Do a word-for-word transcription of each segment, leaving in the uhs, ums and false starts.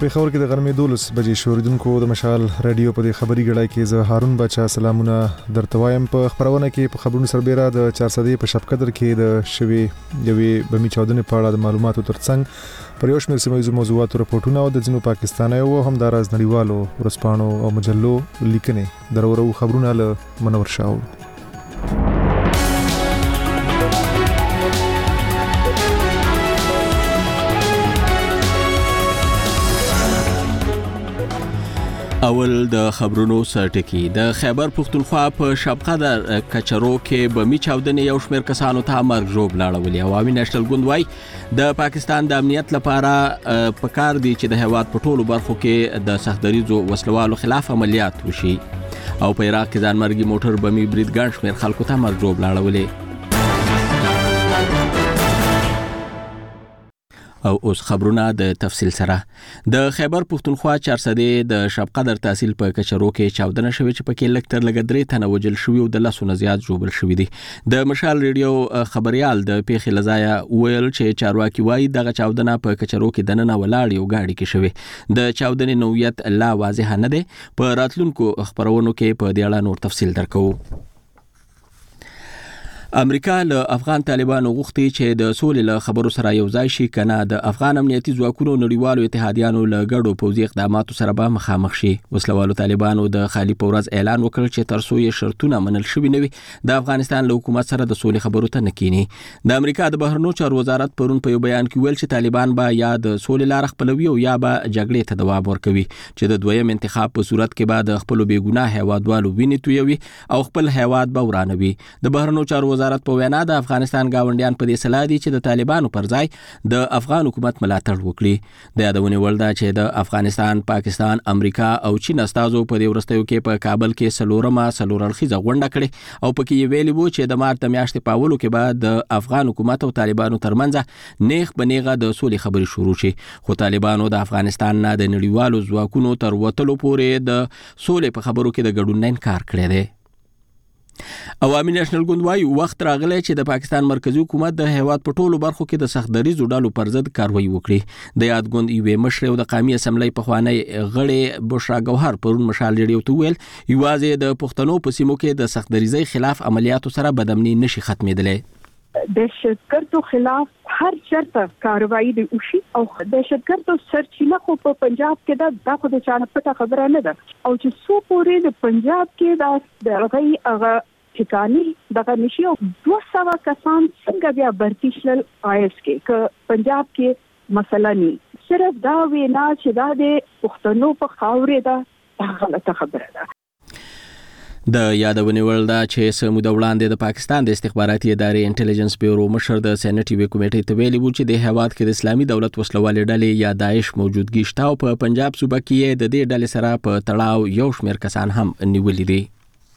پیښور کې د غرمې دولس بجې شوریدونکو د مشال رادیو په دې خبري غړای کې زه هارون بچا سلامونه درته وایم. په خبرونه کې په خبرونو سربېره د چار صدې په شپ قدر کې د شوي یوې بمی چاودنې په اړه د معلوماتو ترڅنګ پر یو شمېر سیمه موضوعاتو رپورټونه او د ځینو پاکستانیو او همداراز نړیوالو ورځپاڼو او مجلو لیکنې درورو خبرونه له منور شاو. اول د خبرونو سرټکی. د خیبر پختونخوا په شب قدر کچرو کې بمی چاودنې یو شمېر کسانو ته مرګ ژوب لاړولې. عوامي نېشنل ګوند وايي د پاکستان د امنیت لپاره پکار دي چې د هیواد په ټولو برخو کې د سختدریزو وسلوالو خلاف عملیات وشي. او په عراق کې ځانمرګي موټر بمی برید ګڼ شمېر خلکو ته مرګ ژوب لاړولې. او اوس خبرونه د تفصیل سره. د خیبر پختونخوا چار صدې د شب قدر تحصیل په کچرو کې چاودنه شوې چې پکې لږ تر لږه درې تنه وژل شوي او د لسو نه زیات ژوبل شوي دي. د مشال ریډیو خبريال د پیښې لزایا ویل چې چارواکي وایي دغه چاودنه په کچرو کې دننه ولاړ یو گاډي کې شوې. د چاودنې نوعیت لا واضح نه دی. په راتلونکو خبرونو کې په دې اړه نور تفصیل درکو. امریکا له افغان طالبانو غوښتي چې د سولې له خبرو سره یو ځای شي کنه د افغان امنیتي ځواکونو نړیوالو اتحادیانو له ګډو پوځي اقداماتو سره به مخامخ شي. وسلوالو طالبانو د خالي پورز اعلان وکړ چې تر څو یې شرطونه منل شوي نه وي د افغانستان له حکومت سره د سولې خبرو ته نه کینی. د امریکا د بهرنیو چارو وزارت پرون په یو بیان کې ویل چې طالبان به یا د سولې لار خپلوي او یا به جګړې ته دوام ورکوي چې د دویم انتخاب په صورت کې به د خپل بیګناه هیوادوالو ویني تویوي او خپل هیواد به ورانوي. د بهرنیو چارو وزارت په وینا د افغانستان گاونډیان په دې صلاح دي چې د طالبانو پر ځای د افغان حکومت ملاتړ وکړي. د یادونه ولدا چې د افغانستان، پاکستان، امریکا او چین استازو په دې ورستیو کې په کابل کې سلورمه سلورلخیزه غونډه کړې او پکې یې ویلي وو چې د مارچ میاشتې په اولو کې به د افغان حکومت او طالبانو ترمنځ نیغ بنیغه د سولې خبرې شروع شي. خو طالبانو د افغانستان نه د نړیوالو ځواکونو تر وتلو پورې د سولې په خبرو کې د ګډون نه انکار کړی دی. عوامي نېشنل ګوند وايي وخت راغلی چې د پاکستان مرکزی حکومت د هیواد په ټولو برخو کې د سختدریزو ډلو پر ضد کاروایی وکړي. د یاد ګوند یوې مشر او د قومي اسمبلی پخوانی غړي بشرا ګوهر پرون مشال ریډیو ته ویل یوازې د پښتنو په سیمو کې د سختدریزۍ خلاف عملیاتو سره بدامني نشي ختمېدلی. دهشتګردو خلاف هر چرته کاروایی دی وشي او دهشتګردو سرچینه خو په پنجاب کې دا د خو د چانه پټه خبره نه ده او چې څو پورې د پنجاب کې دا دغه هغه ټکاني دغه نشي او دوه سوه کسان څنګه بیا برتی شل آیس کې ک پنجاب کې مثلا ني صرف دا وینا چې دا د پښتنو په خاورې ده غلطه خبره ده. د یادونه ولدا چې سموده وړاندې د پاکستان د استخباراتي ادارې انټيليجنس بیورو مشر د سېنټي وی کمیټې ته ویلي وو چې د هیواد کې د اسلامي دولت وسلوالې ډلې یا داعش موجودګي شته او په پنجاب صوبه کې د دې ډلې سره په تړاو یو شمېر کسان هم نیولې دي.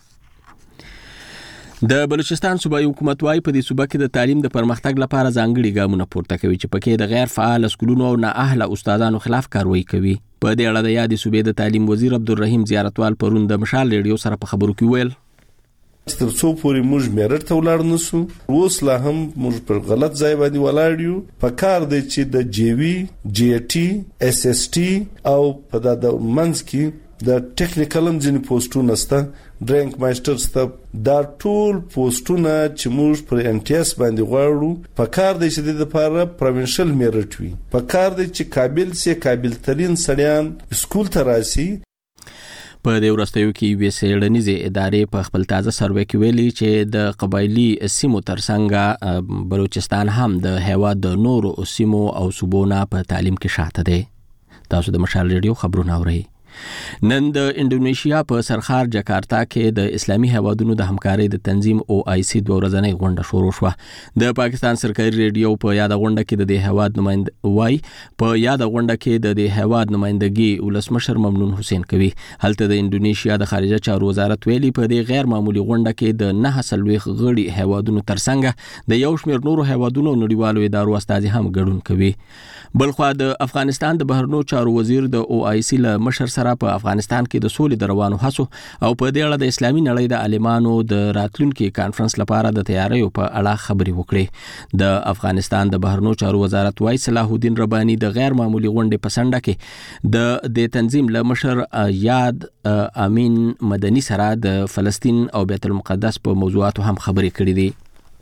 د بلوچستان صوبایي حکومت وايي په دې صوبه کې د تعلیم د پرمختګ لپاره ځانګړي ګامونه پورته کوي چې پکې د غیر فعال سکولونو او نااهله استادانو خلاف کاروایی کوي. په دې اړه د یادې صوبې د تعلیم وزیر عبدالرحیم زیارتوال پرون د مشال ریډیو سره په خبرو کې ویل تر څو پورې موږ میرټ ته ولاړ نسو اوس لا هم موږ پر غلط ځای باندې ولاړ یو. په کار دی چې د جی وی جی ټي اس اس ټي او په د منځ کې د ټیکنیکلم ځینې پوسټونه سته ډرینک ماسترز ته دا ټول پوسټونه چې موږ پر ان ټي اس باندې غواړو په کار دی چې د لپاره پروینشل میرټ وي. په کار دی چې قابل سي قابل ترين سړیان سکول ته راشي. په دې ورستیو کې وی سیړنیزه ادارې په خپل تازه سروې کې ویلي چې د قبایلی سیمو ترڅنګ بلوچستان هم د هیواد د نورو سیمو او صوبونو په تعلیم کې شاته دی. تاسو د مشال ریډیو خبرونه اورئ. نن د انډونیشیا په سرخار جکارتا کې د اسلامي هیوادونو د همکارۍ د تنظیم او آی سی دوه ورځنۍ غونډه شروع شوه. د پاکستان سرکاري ریډیو په یاد غونډه کې د دې هیواد نمائند وای په یاد غونډه کې د دې هیواد نمائندګي ولسمشر ممنون حسین کوي. هلته د انډونیشیا د خارجه چارو وزارت ویلي په دې غیر معمولی غونډه کې د نه سلويخ غړي هیوادونو ترڅنګ د یو شمېر نورو هیوادونو نړیوالو ادارو استازي هم ګډون کوي. بلخو د افغانستان د بهرنیو چارو وزیر د او آی سی له مشر سره سره په افغانستان کې د سولې د روانو هڅو او په دې اړه د اسلامي نړۍ د عالمانو د راتلونکي کانفرنس لپاره د تیاریو په اړه خبرې وکړې. د افغانستان د بهرنیو چارو وزارت وايي صلاح الدین رباني د غیر معمولی غونډې په سنډه کې د د تنظیم له مشر یاد امین مدني سره د فلسطین او بیت المقدس په موضوعاتو هم خبرې کړې دي.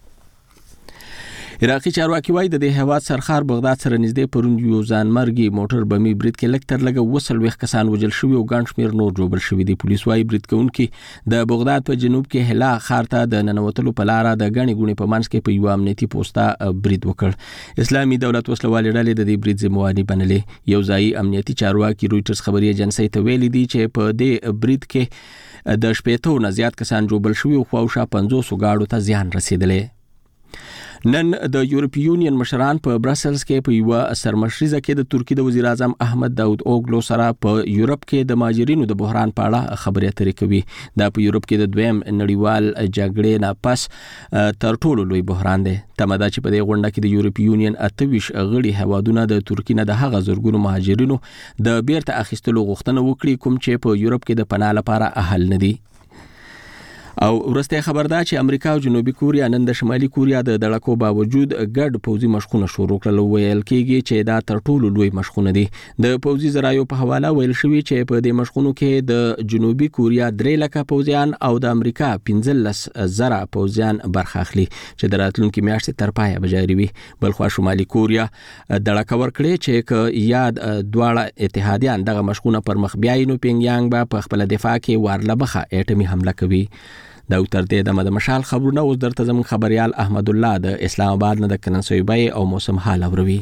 عراقي چارواکي وايي د دې هیواد سرخار بغداد سره نږدې پرون یو ځانمرګي موټر بمي برید کې لږ تر لږه وسل ویخ کسان وژل شوي او ګڼ شمېر نور جوړ شوي دي. پولیس وايي برید کوونکي د بغداد په جنوب کې هلا ښار ته د ننوتلو په لاره د ګڼې ګوڼې په منځ کې په یو امنیتي پوسټه برید وکړ. اسلامي دولت وسلوالې ډلې د دې برید ذمہواري بنلې. یو ځایي امنیتي چارواکي رويټرز خبري ایجنسۍ ته ویلي دي چې په دې برید کې د شپېتو نه زیات کسان جوړ شوي او خواوشا پنځوس غاړو ته زیان رسیدلی. نن د یورپی یونین مشران په برسلز کې په یو سرمشریزه کې د ترکی د وزیر اعظم احمد داود اوګلو سره په یورپ کې د ماجرینو د بحران په اړه خبرې اترې کوي. دا په یورپ کې د دویم نړیوال جګړې نه پس تر ټولو لوی بحران دی. تمه ده چې په دې غونډه کې د یورپی یونین اته ویشت غړي هیوادونه د ترکی نه د هغه زرګونو مهاجرینو د بیرته اخیستلو غوښتنه وکړي کوم چې په یورپ کې د پناه لپاره اهل نه دي. او ورسته خبر ده چې امریکا او جنوبي کوریا نن د شمالي کوریا د دړکو باوجود ګډ پوځي مشقونه شروع کړل. ویل کېږي چې دا تر ټولو لوی مشقونه دي. د پوځي ذرایعو په حواله ویل شوی چې په دې مشقونو کې د جنوبي کوریا درې لکه پوځیان او د امریکا پنځلس زره پوځیان برخه اخلي چې د راتلونکي میاشتې تر پایه به جاري وي. بلخو شمالي کوریا دړکه ورکړي چې ک یاد دواړه اتحادیان دغه مشقونه پر مخ بیاي نو پینګیانګ به په خپل دفاع کې وارلبخه اټومي حمله کوي. دا تر دې د مشال خبرونه اوس درته زموږ خبريال احمد الله د اسلام آباد نه د کننسوي او موسم حال اوروي.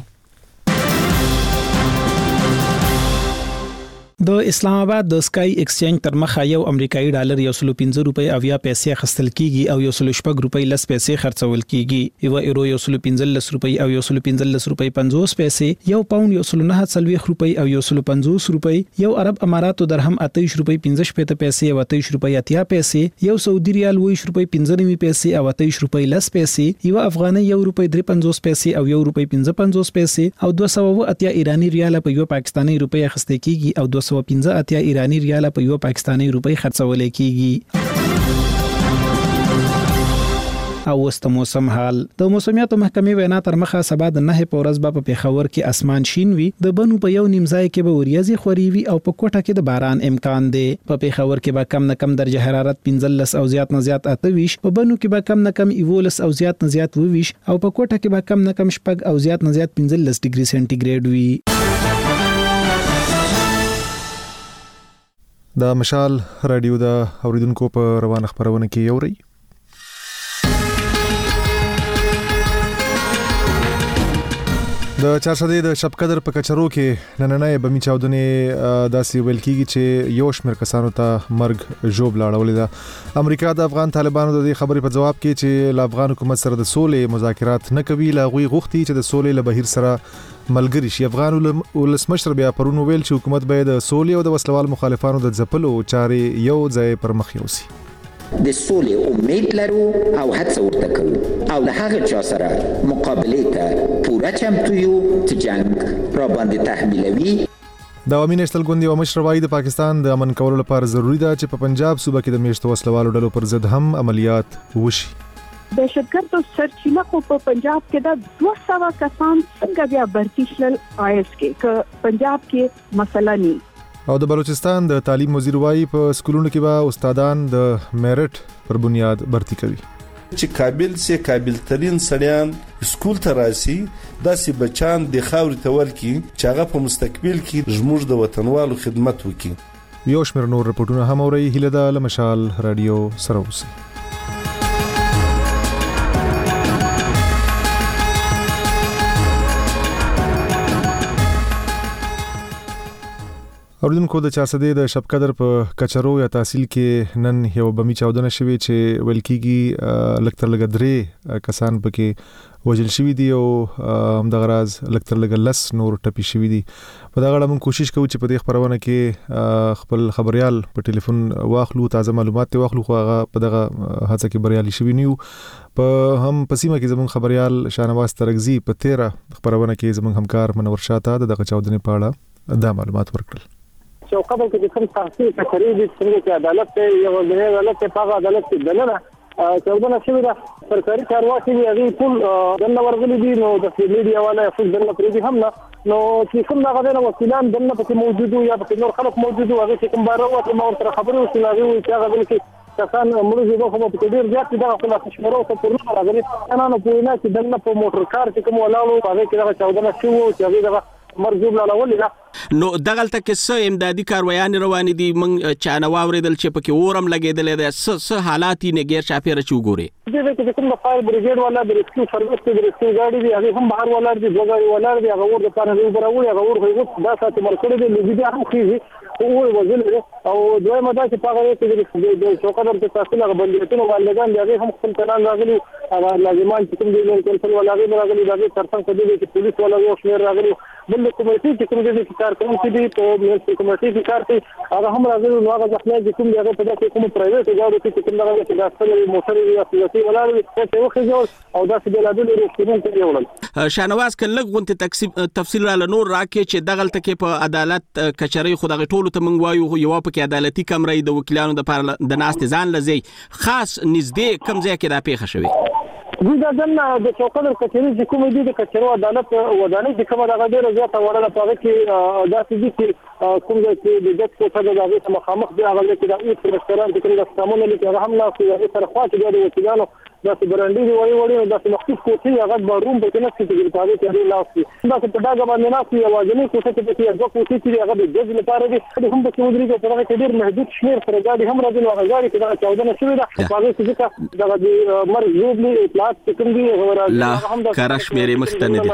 د اسلام آباد د سکای ایکسچینج تر مخه یو امریکایي ډالر یو سل پنځه روپۍ اویا پیسې خستل کیږي او یو سل شپږ روپۍ لس پیسې خرڅول کیږي. یو ایرو یو سل پنځلس روپۍ او یو سل پنځلس روپۍ پنځوس پیسې، یو پاوند یو سل نه څلوېښت روپۍ او یو سل پنځوس روپۍ، یو عرب اماراتو درهم اته ویشت روپۍ پنځه شپېته پیسې او اته ویشت روپۍ اتیا پیسې، یو سعودي ریال اوه ویشت روپۍ پنځه نوي پیسې او اته ویشت روپۍ لس پیسې، یو افغاني یو روپۍ درې پنځوس پیسې او یو روپۍ پنځه پنځوس پیسې او دوه سوه اتیا ایرانی ریال په یو پاکستاني روپۍ اخیستل کیږي او دوه سوه پنځه اتیا ایرانی ریال په یو پاکستاني روپۍ خرڅول کیږي. او وست موسم حال د موسمیاتو محکمې وینا تر مخه سبا د نه په ورځ په پیښور کې اسمان شین وي، د بنو په یو نیم ځای کې به وریځي خوري وي او په کوټه کې د باران امکان دی. په پیښور کې به کم نه کم درجه حرارت پنځلس او زیات نه زیات اته ویشت، په بنو کې به کم نه کم یولس او زیات نه زیات اوه ویشت او په کوټه کې به کم نه کم شپږ او زیات نه زیات پنځلس ډیګري سنټیګریډ وي. دا مشال رادیو دا اوریدونکو په روان خبرونه کې یوري. د چارسدې د شب قدر په کچرو کې نننې بمی چاودنې داسې ویل کیږي چې یو شمېر کسانو ته مرګ ژوب لاړولې ده. امریکا د افغان طالبانو د دې خبرې په جواب کې چې له افغان حکومت سره د سولې مذاکرات نه کوي، لا غوي غوښتي چې د سولې له بهیر سره ملګری شي. افغان ولسمشر بیا پرون ویل چې حکومت باید د سولې او د وسلوال مخالفانو د ځپلو چارې یو ځای پر مخ یوسي. د سولې امید لرو او هڅه ورته کوو او د هغه چا سره مقابلې ته پوره چمتو یو چې جنگ را باندې تحمیلوي. د عوامي نېشنل ګوند یو مشر وايي د پاکستان د امن کولو لپاره ضروری ده چې په پنجاب صوبه کې د میشتو وسلوالو ډلو پر ضد هم عملیات وشي. دهشتګردو سرچینه خو په پنجاب کې د دوه سوه کسان څنګه بیا برتی شل آی اس کې که پنجاب کې مسله نه. او د بلوچستان د تعلیم وزیر وايي په سکولونو کې به استادان د میرټ پر بنیاد برتی کوي. چې قابل سي قابل ترين سړیان سکول ته راسي، داسې بچان د خاورې ته ورکی چې هغه په مستقبل کې زموږ د وطنوالو خدمت وکړي. یو شمېر نور رپورټونه هم اوري. هیله ده له مشال رادیو سره اوسئ. اوریدونکو د چارسدې د شب قدر په کچرو یا تحصیل کې نن یو بمی چاودنه شوې چې ویل کېږي لږ تر لږه درې کسان پکې وژل شوي دي او همدغه راز لږ تر لږه لس نور ټپي شوي دي. په دغه اړه موږ کوشش کوو چې په دې خبرونه کې خپل خبريال په ټلیفون واخلو، تازه معلومات واخلو، خو هغه په دغه هڅه کې بریالي شوي نه یو. په هم پسیمه کې زموږ خبريال شاهنواز ترغزي په تیره خبرونه کې زموږ همکار منور شاه ته دغه چاودنې په اړه دا معلومات ورکړل. چوکاټ کې کوم تاسیس کړی دي چې عدالت یو د عدالت په عدالت کې دننه چودنه شوی دا سرکاري چارواکي دی هغه ټول دنه ورغلي دي نو د میډیا والا خپل دنه پرې دي هم نه نو چې کوم هغه د وسیلان دنه پکې موجود یا پکې نور خلک موجود هغه چې کوم بارو او ما سره خبرې وسیلې وي چې هغه کې کسان مړو زیبو خو په ډیر زیات دغه خلاص شمارو ته پرونه راغلي انا نو په نه چې دنه په موټر کار کې کوم ولاړو هغه کې هغه چودنه شو چې هغه دغه مرجوب لا ولې نو دغلته کې څه امدادي کاروایان روان دي من چانه واوریدل چې پکې اورم لګیدل دي څه حالات یې غیر چاپیره چوغوري دې کې کوم د فایر بریګیډ والا د ریسکیو سرویس د ریسکیو ګاډي دي هغه هم بهر ولاړ دي دوغاري ولاړ دي هغه ور د پاره دی براوي هغه ور هیڅ دا ساتي مرکړي دي لږ هم خيږي او وزل او دوی مدا چې پاغه کې د چوکاټ په تاسو له بندیتونو والدان دي هم خپل پلان راغلي هغه لازمان چې کوم دي نو کول ولا راغلي دا ترڅنګ په دې کې پولیس ولا یو شمیر راغلي بل کومېټي چې کوم دي چې کار کوي چې په میونسپل کومېټي کې کار کوي هغه هم راغلي نو هغه ځکه چې کوم هغه په دغه کوم پرایویټ ګاډي کې کوم هغه چې د خپل موټر یا سیاسي ولاړ څه وخت جوړ او دا چې د لادو لري کې وړل شانواز کله غونته تفصیل را نور راکې چې دغلته کې په عدالت کچري خو دغه ټولو ته منغ وایو یو په عدالتي کمرې د وکیلانو د د ناست ځان لزی خاص نږدې کم ځای کې دا پیښه شوې دا دنه د چوکاټ کچري چې کوم دي د کچرو عدالت ودانې چې کومه دغه ډیره زیاته وړاله پاره کې دا چې دي کوم چې د دغه کوټه د هغه مخامخ دی هغه کې د اوټ رستورانت کې د سامونه لیکي هغه هم لا چې سره خواته د وکیلانو دا چې برانډي دی وایي وړي دا چې مخصوص کوټه هغه بارون په کې نه چې د پاره کې لاسي دا چې په دغه باندې ناسي اوازنې کوټه کې چې یو کوټه چې هغه د جج لپاره دی هم په څو درې کې هغه ډیر محدود شمیر سره ګاډي هم راځي او هغه ګاډي کې دا چودنه شوې ده په هغه کې دا د مرګ یوبلی اطلاعات لا کارش مېری مختنه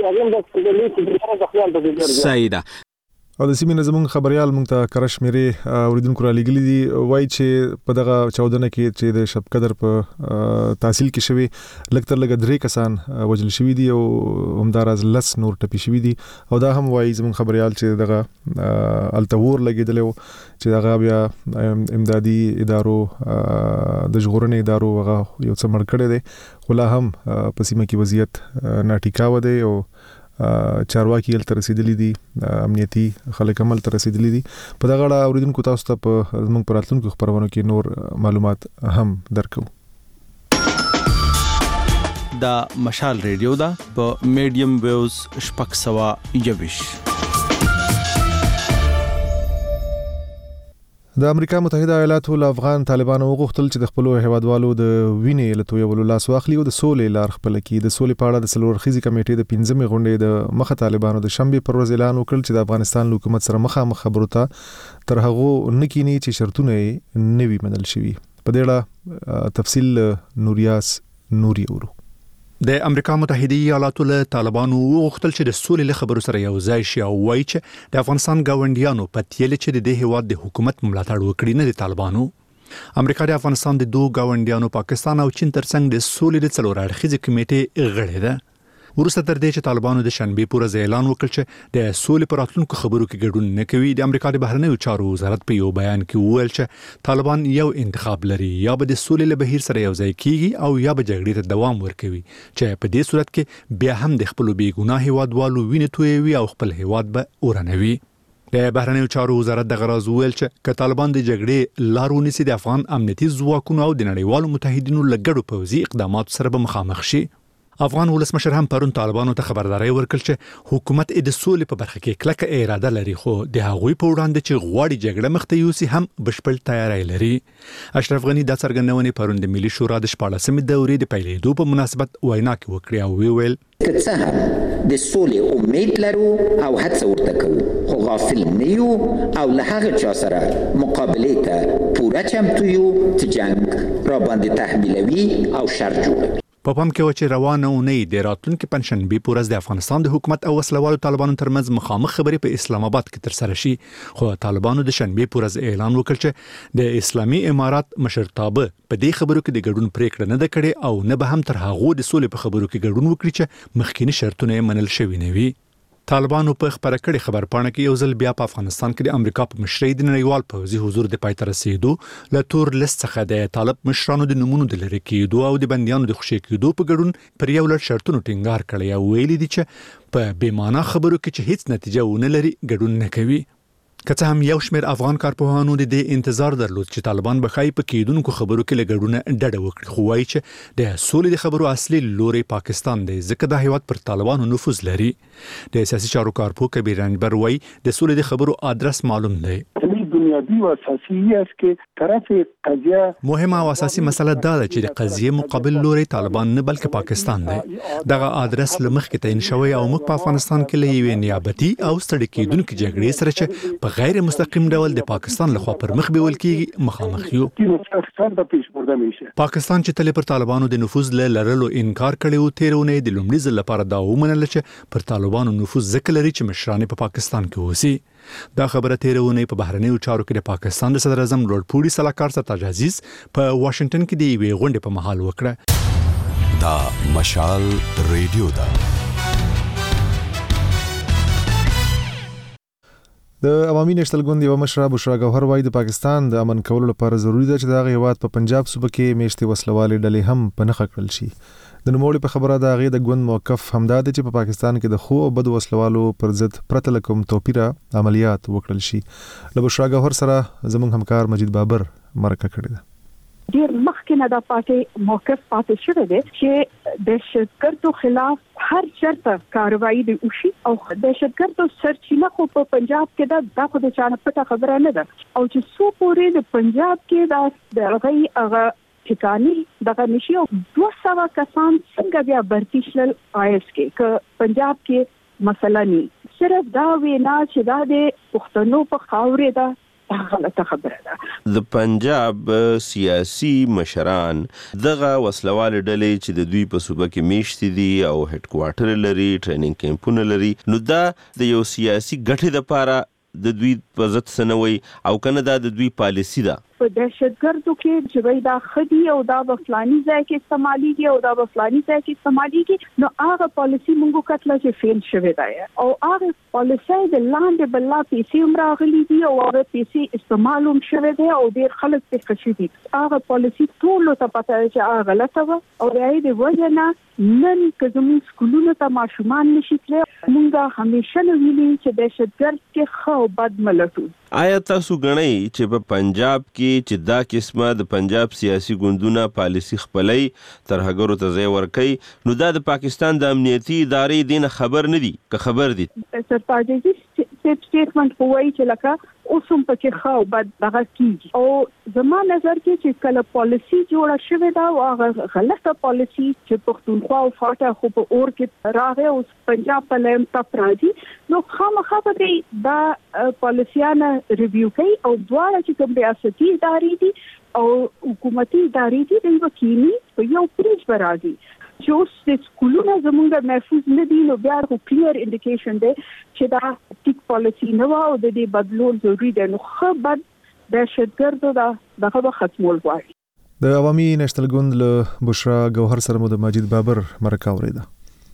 دي سیده او د سیمې زموږ خبريال مونږ ته کرش مېری اوریدونکو را لګلې دي وای چې په دغه چودنه کې چې د شب قدر په تحصیل کې شوی لکتر لګ درې کسان وجل شوی دي او همدارز لس نور ټپي شوی دي او دا هم وای زموږ خبريال چې دغه التور لګیدل چې دغه بیا امدادي ادارو د ژغورنې ادارو هغه یو څه مړ کړي دي خلا هم په سیمه کې وضعیت ناټیکاو دی او چارواکي ال تر رسیدلې دي امنیتي خلک عمل تر رسیدلې دي په دغه اړه اوریدونکو تاسو ته په زموږ پراتلونکو خبرونو کې نور معلومات هم درکو دا مشال ریډیو دا په میډیم ویوز شپږ سوه یوویش د امریکا متحده ایالاتو له افغان طالبانو وغوښتل چې د خپل هیوادوالو د وینې له تویولو لاس واخلي او د سولې لار خپل کړي د سولې په اړه د څلور خيزي کمیټې د پنځمې غونډې د مخه طالبانو د شنبه پر ورځ اعلان وکړ چې د افغانستان حکومت سره مخامخ خبرو ته تر هغه نکینی چې شرطونه نوي منل شوي په دې اړه تفصیل نوریاس نوري اورو د امریکا متحده ایالاتو له طالبانو وغوښتل چې د سولې له خبرو سره یو ځای شي او وایي چې د افغانستان ګاونډیانو په تیل چې د دې هیواد د حکومت ملاتړ وکړي نه د طالبانو امریکا د افغانستان د دوه ګاونډیانو پاکستان او چین ترڅنګ د سولې د څلور اړخیزې کمیټې غړې ده ورسته تر دې چې طالبانو د شنبه پورز اعلان وکړ چې د سولې پر راتلونکو خبرو کې ګډون نه کوي د امریکا د بهرنیو چارو وزارت په یو بیان کې وویل چې طالبان یو انتخاب لري یا به د سولې له بهیر سره یو ځای کیږي او یا به جګړې ته دوام ورکوي چې په دې صورت کې بیا هم د خپل بې ګناه هیوادوالو وینې تویوي او خپل هیواد به اورنوي د بهرنیو چارو وزارت د غراز ویل چې ک طالبان د جګړې لارونی سي د افغان امنیتي ځواکونو او د نړیوالو متحدینو لګړو پوځي اقدامات سره به مخامخ شي افغان ولسمشر هم پرون طالبانو ته خبرداري ورکړ چې حکومت د سولې په برخه کې کلکه اراده لري خو د هغوی په وړاندې چې غواړي جګړه مخته یوسي هم بشپړ تیاری لري اشرف غنی د څرګندونې پرون د ملي شورا د شپاړلسمې دورې د پیلېدو په مناسبت وینا کې وکړه او ویل که څه هم د سولې امید لرو او هڅه ورته کوو خو غافل نه یو او له هغه چا سره مقابلې ته پوره چمتو یو چې جنگ را باندې تحمیلوي او شر جوړوي په پام کې و چې روانه اونۍ د راتلونکي پنځشنبه پورز د افغانستان د حکومت او وسلوالو طالبانو ترمنځ مخامخ خبرې په اسلام آباد کې تر سره شي خو طالبانو د شنبه پورز اعلان وکړ چې د اسلامي امارات مشرتابه په دې خبرو کې د ګډون پریکړه نه ده کړې او نه به هم تر هغه د سولې په خبرو کې ګډون وکړي چې مخکینی شرطونه منل شوي نه وي طالبانو په خبره کړې خبرپاڼه کې یو ځل بیا په افغانستان کې د امریکا په مشرۍ د نړیوال پوځي حضور د پای ته رسیدو له تور لیست څخه د طالب مشرانو د نمونو د لری کېدو او د بنديانو د خوشی کېدو په ګډون پر یو لړ شرطونو ټینګار کړی او ویلي دي چې په بې معنا خبرو کې چې هیڅ نتیجه ونه لري ګډون نه کوي که څه هم یو شمېر افغان کارپوهانو د دې انتظار درلود چې طالبان به ښایي په کېدونکو خبرو کې له ګډونه ډډه وکړي، خو وایي چې د سولې د خبرو اصلي لوری پاکستان دی، ځکه دا هیواد پر طالبانو نفوذ لري. د سیاسي چارو کارپوه کبیر رنجبر وایي د سولې د خبرو ادرس معلوم دی. بنیادی و اساسی است که طرف قضیه مهمه او اساسي مسله دا ده چې د قضیه مقابل لوري طالبان نه بلکې پاکستان دی. دغه ادرس لمخکې تعین شوی او موږ په افغانستان کې له یوې نیابتي او ستړي کېدونکو جګړې سره چې په غیر مستقیم ډول د پاکستان لخوا پر مخ بیول کېږي مخامخ یو. پاکستان چې تل پر طالبانو د نفوذ له لرلو انکار کړی و، تیرونه د لومړي ځل لپاره دا ومنل چې پر طالبانو نفوذ ځکه لري چې مشران په پاکستان کې اوسي. دا خبره تیرونه په بهرنیو چارو کې د پاکستان د صدر اعظم لوړ پوړي سلاکار سرتاج عزیز په واشنگټن کې د یوې غونډې په مهال وکړه. دا مشال ریډیو دا د عوامي نېشنل ګوند یو مشر بشرا ګوهر وایي د پاکستان د امن کولو لپاره ضروری ده چې دغه هیواد په پنجاب صوبه کې میشتي وسلوالې ډلې هم په نښه کړل شي. د نوموړي په خبره د هغې د ګوند موقف همدا دی چې په پاکستان کې د خو او بدو وسلوالو پر ضد پرته له کوم توپیره عملیات وکړل شي. له بشرا ګوهر سره زموږ همکار مجید بابر مرکه کړې ده. ډیر مخکې نه د پاتې موقف پاتې شوی دی چې دهشتګردو خلاف هر چرته کاروایی دی وشي او دهشتګردو سرچینه خو په پنجاب کې دا د خو د چانه پټه خبره نه ده او چې سو پورې د پنجاب کې دا د هغه هغه ټکاني دغه نشي او دوه سوه کسان څنګه بیا برتی شل آیس کې ک پنجاب کې مثلا ني صرف دا وینا چې دا د پښتنو په خاورې ده غلطه خبره ده. د پنجاب سیاسي مشران دغه وسلوال ډلې چې د دوی په صوبه کې میشتي دي او هډ کوارټر لري، ټریننګ کیمپونه لري، نو دا د یو سیاسي ګټې لپاره د دوی په ضد سنوي او کنه دا د دوی پالیسی ده. په دهشتګردو کې چې وای دا خدي او دا بفلانی ځای کې استعماليږي او دا بفلانی ځای کې استعماليږي، نو هغه پالیسی موږ کتل چې فیل شوی دی او هغه پالیسی د لاندې بل پیسې هم راغلي دي او هغه پیسې استعمال هم شوی دی او ډیر خلک په خشي دي. هغه پالیسی ټول ته پته چې هغه غلطه و او راځي د وجنه نن که زموږ سکولونو ته ماشومان نشي تللی، موږ همیشه نو ویلي چې دهشتګرد کې خو بد ملټو. آیا تاسو غنئ چې په پنجاب کې چې دا قسمه د پنجاب سیاسي ګوندونه پالیسی خپلای ترهګرو ته ځای ورکړي، نو دا د پاکستان د امنیتي ادارې دین خبر نه دي که خبر دي؟ سرتاج عزیز سټیټمنټ کوي چې لکه اوسم پکې خو بد دغه کیږي او زما نظر کې چې کله پالیسی جوړه شوې ده او هغه غلطه پالیسی چې پښتونخوا او فاټا خو په اور کې راغی او پنجاب په لیم تپ راځي، نو خامخا به دا پالیسیانه ریویو کوي او دواړه چې کوم ریاستي ادارې دي او حکومتي ادارې دي د وکیلي په یو پریج برازي چې اوس د سکولونو زموږ محفوظ نه دي، نو بیا خو کلیر انډیکیشن دی چې دا ټیک پالیسی نه و او د دې بدلون ضروري دی. نو خو بد دهشتګردو دا دغه به ختمول غواړي. د عوامي نېشنل ګوند له بشرا ګوهر سره مو د مجید بابر مرکه اورېده.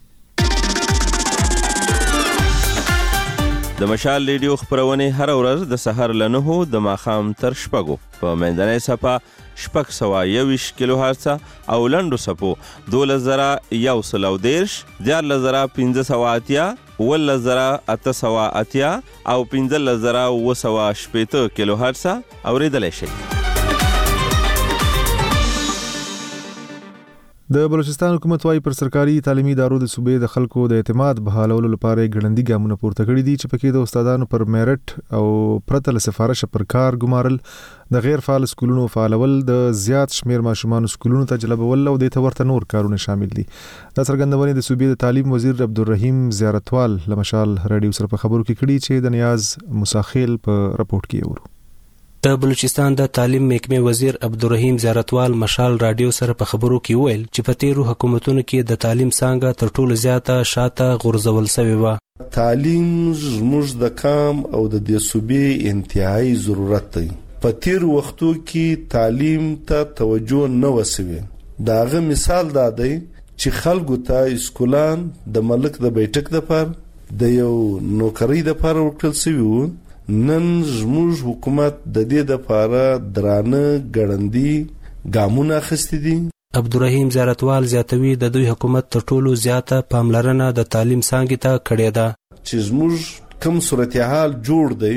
د مشال ریډیو خبرونه هر ورځ د سحر له نهو د ماخام تر شپږو په منځنۍ صفه شپږ سوه یویش کیلو هرڅه او لنډو صفو دولس زره یو سل او دېرش، دیارلس زره پنځه سوه اتیا، اوولس زره اته سوه اتیا او پنځلس زره اووه سوه شپېته کیلو هرڅه اورېدلی شئ. د بلوچستان حکومت وايي پر سرکاري تعلیمي ادارو د صوبې د خلکو د اعتماد بحالولو لپاره ګړندي ګامونه پورته کړي دي چې پکې د استادانو پر میرټ او پرته له سفارش پر کار ګمارل، د غیر فعال سکولونو فعالول، د زیات شمیر ماشومان سکولونو ته جلبول او د ته نور کارونه شامل دي. دا څرګندونه د صوبې د تعلیم وزیر عبدالرحیم زیارتوال لمشال رادیو سره په خبرو کې کړي چې د نیاز مساخیل په رپورت کې ورو. د بلوچستان د تعلیم محکمې وزیر عبدالرحیم زیارتوال مشال رادیو سره په خبرو کې ویل چې په تیرو حکومتونو کې د تعلیم څنګه تر ټولو زیاته شاته غورځول شوی و. تعلیم زموږ د کام او د دې صوبې انتهایی ضرورت دی. په تیرو وختو کې تعلیم ته توجه نه وسوي. داغه مثال دا دی چې خلکو ته اسکولان د ملک د بیٹک د پر د یو نوکری د پر ورکړل شوی وو. نن زموږ حکومت د دې د لپاره درانه ګړندي ګامونه اخیستي دي. عبدالرحیم زیارتوال زیاتوي د دوی حکومت تر ټولو زیاته پاملرنه د تعلیم څانګې ته کړې ده چې زموږ کوم صورتحال جوړ دی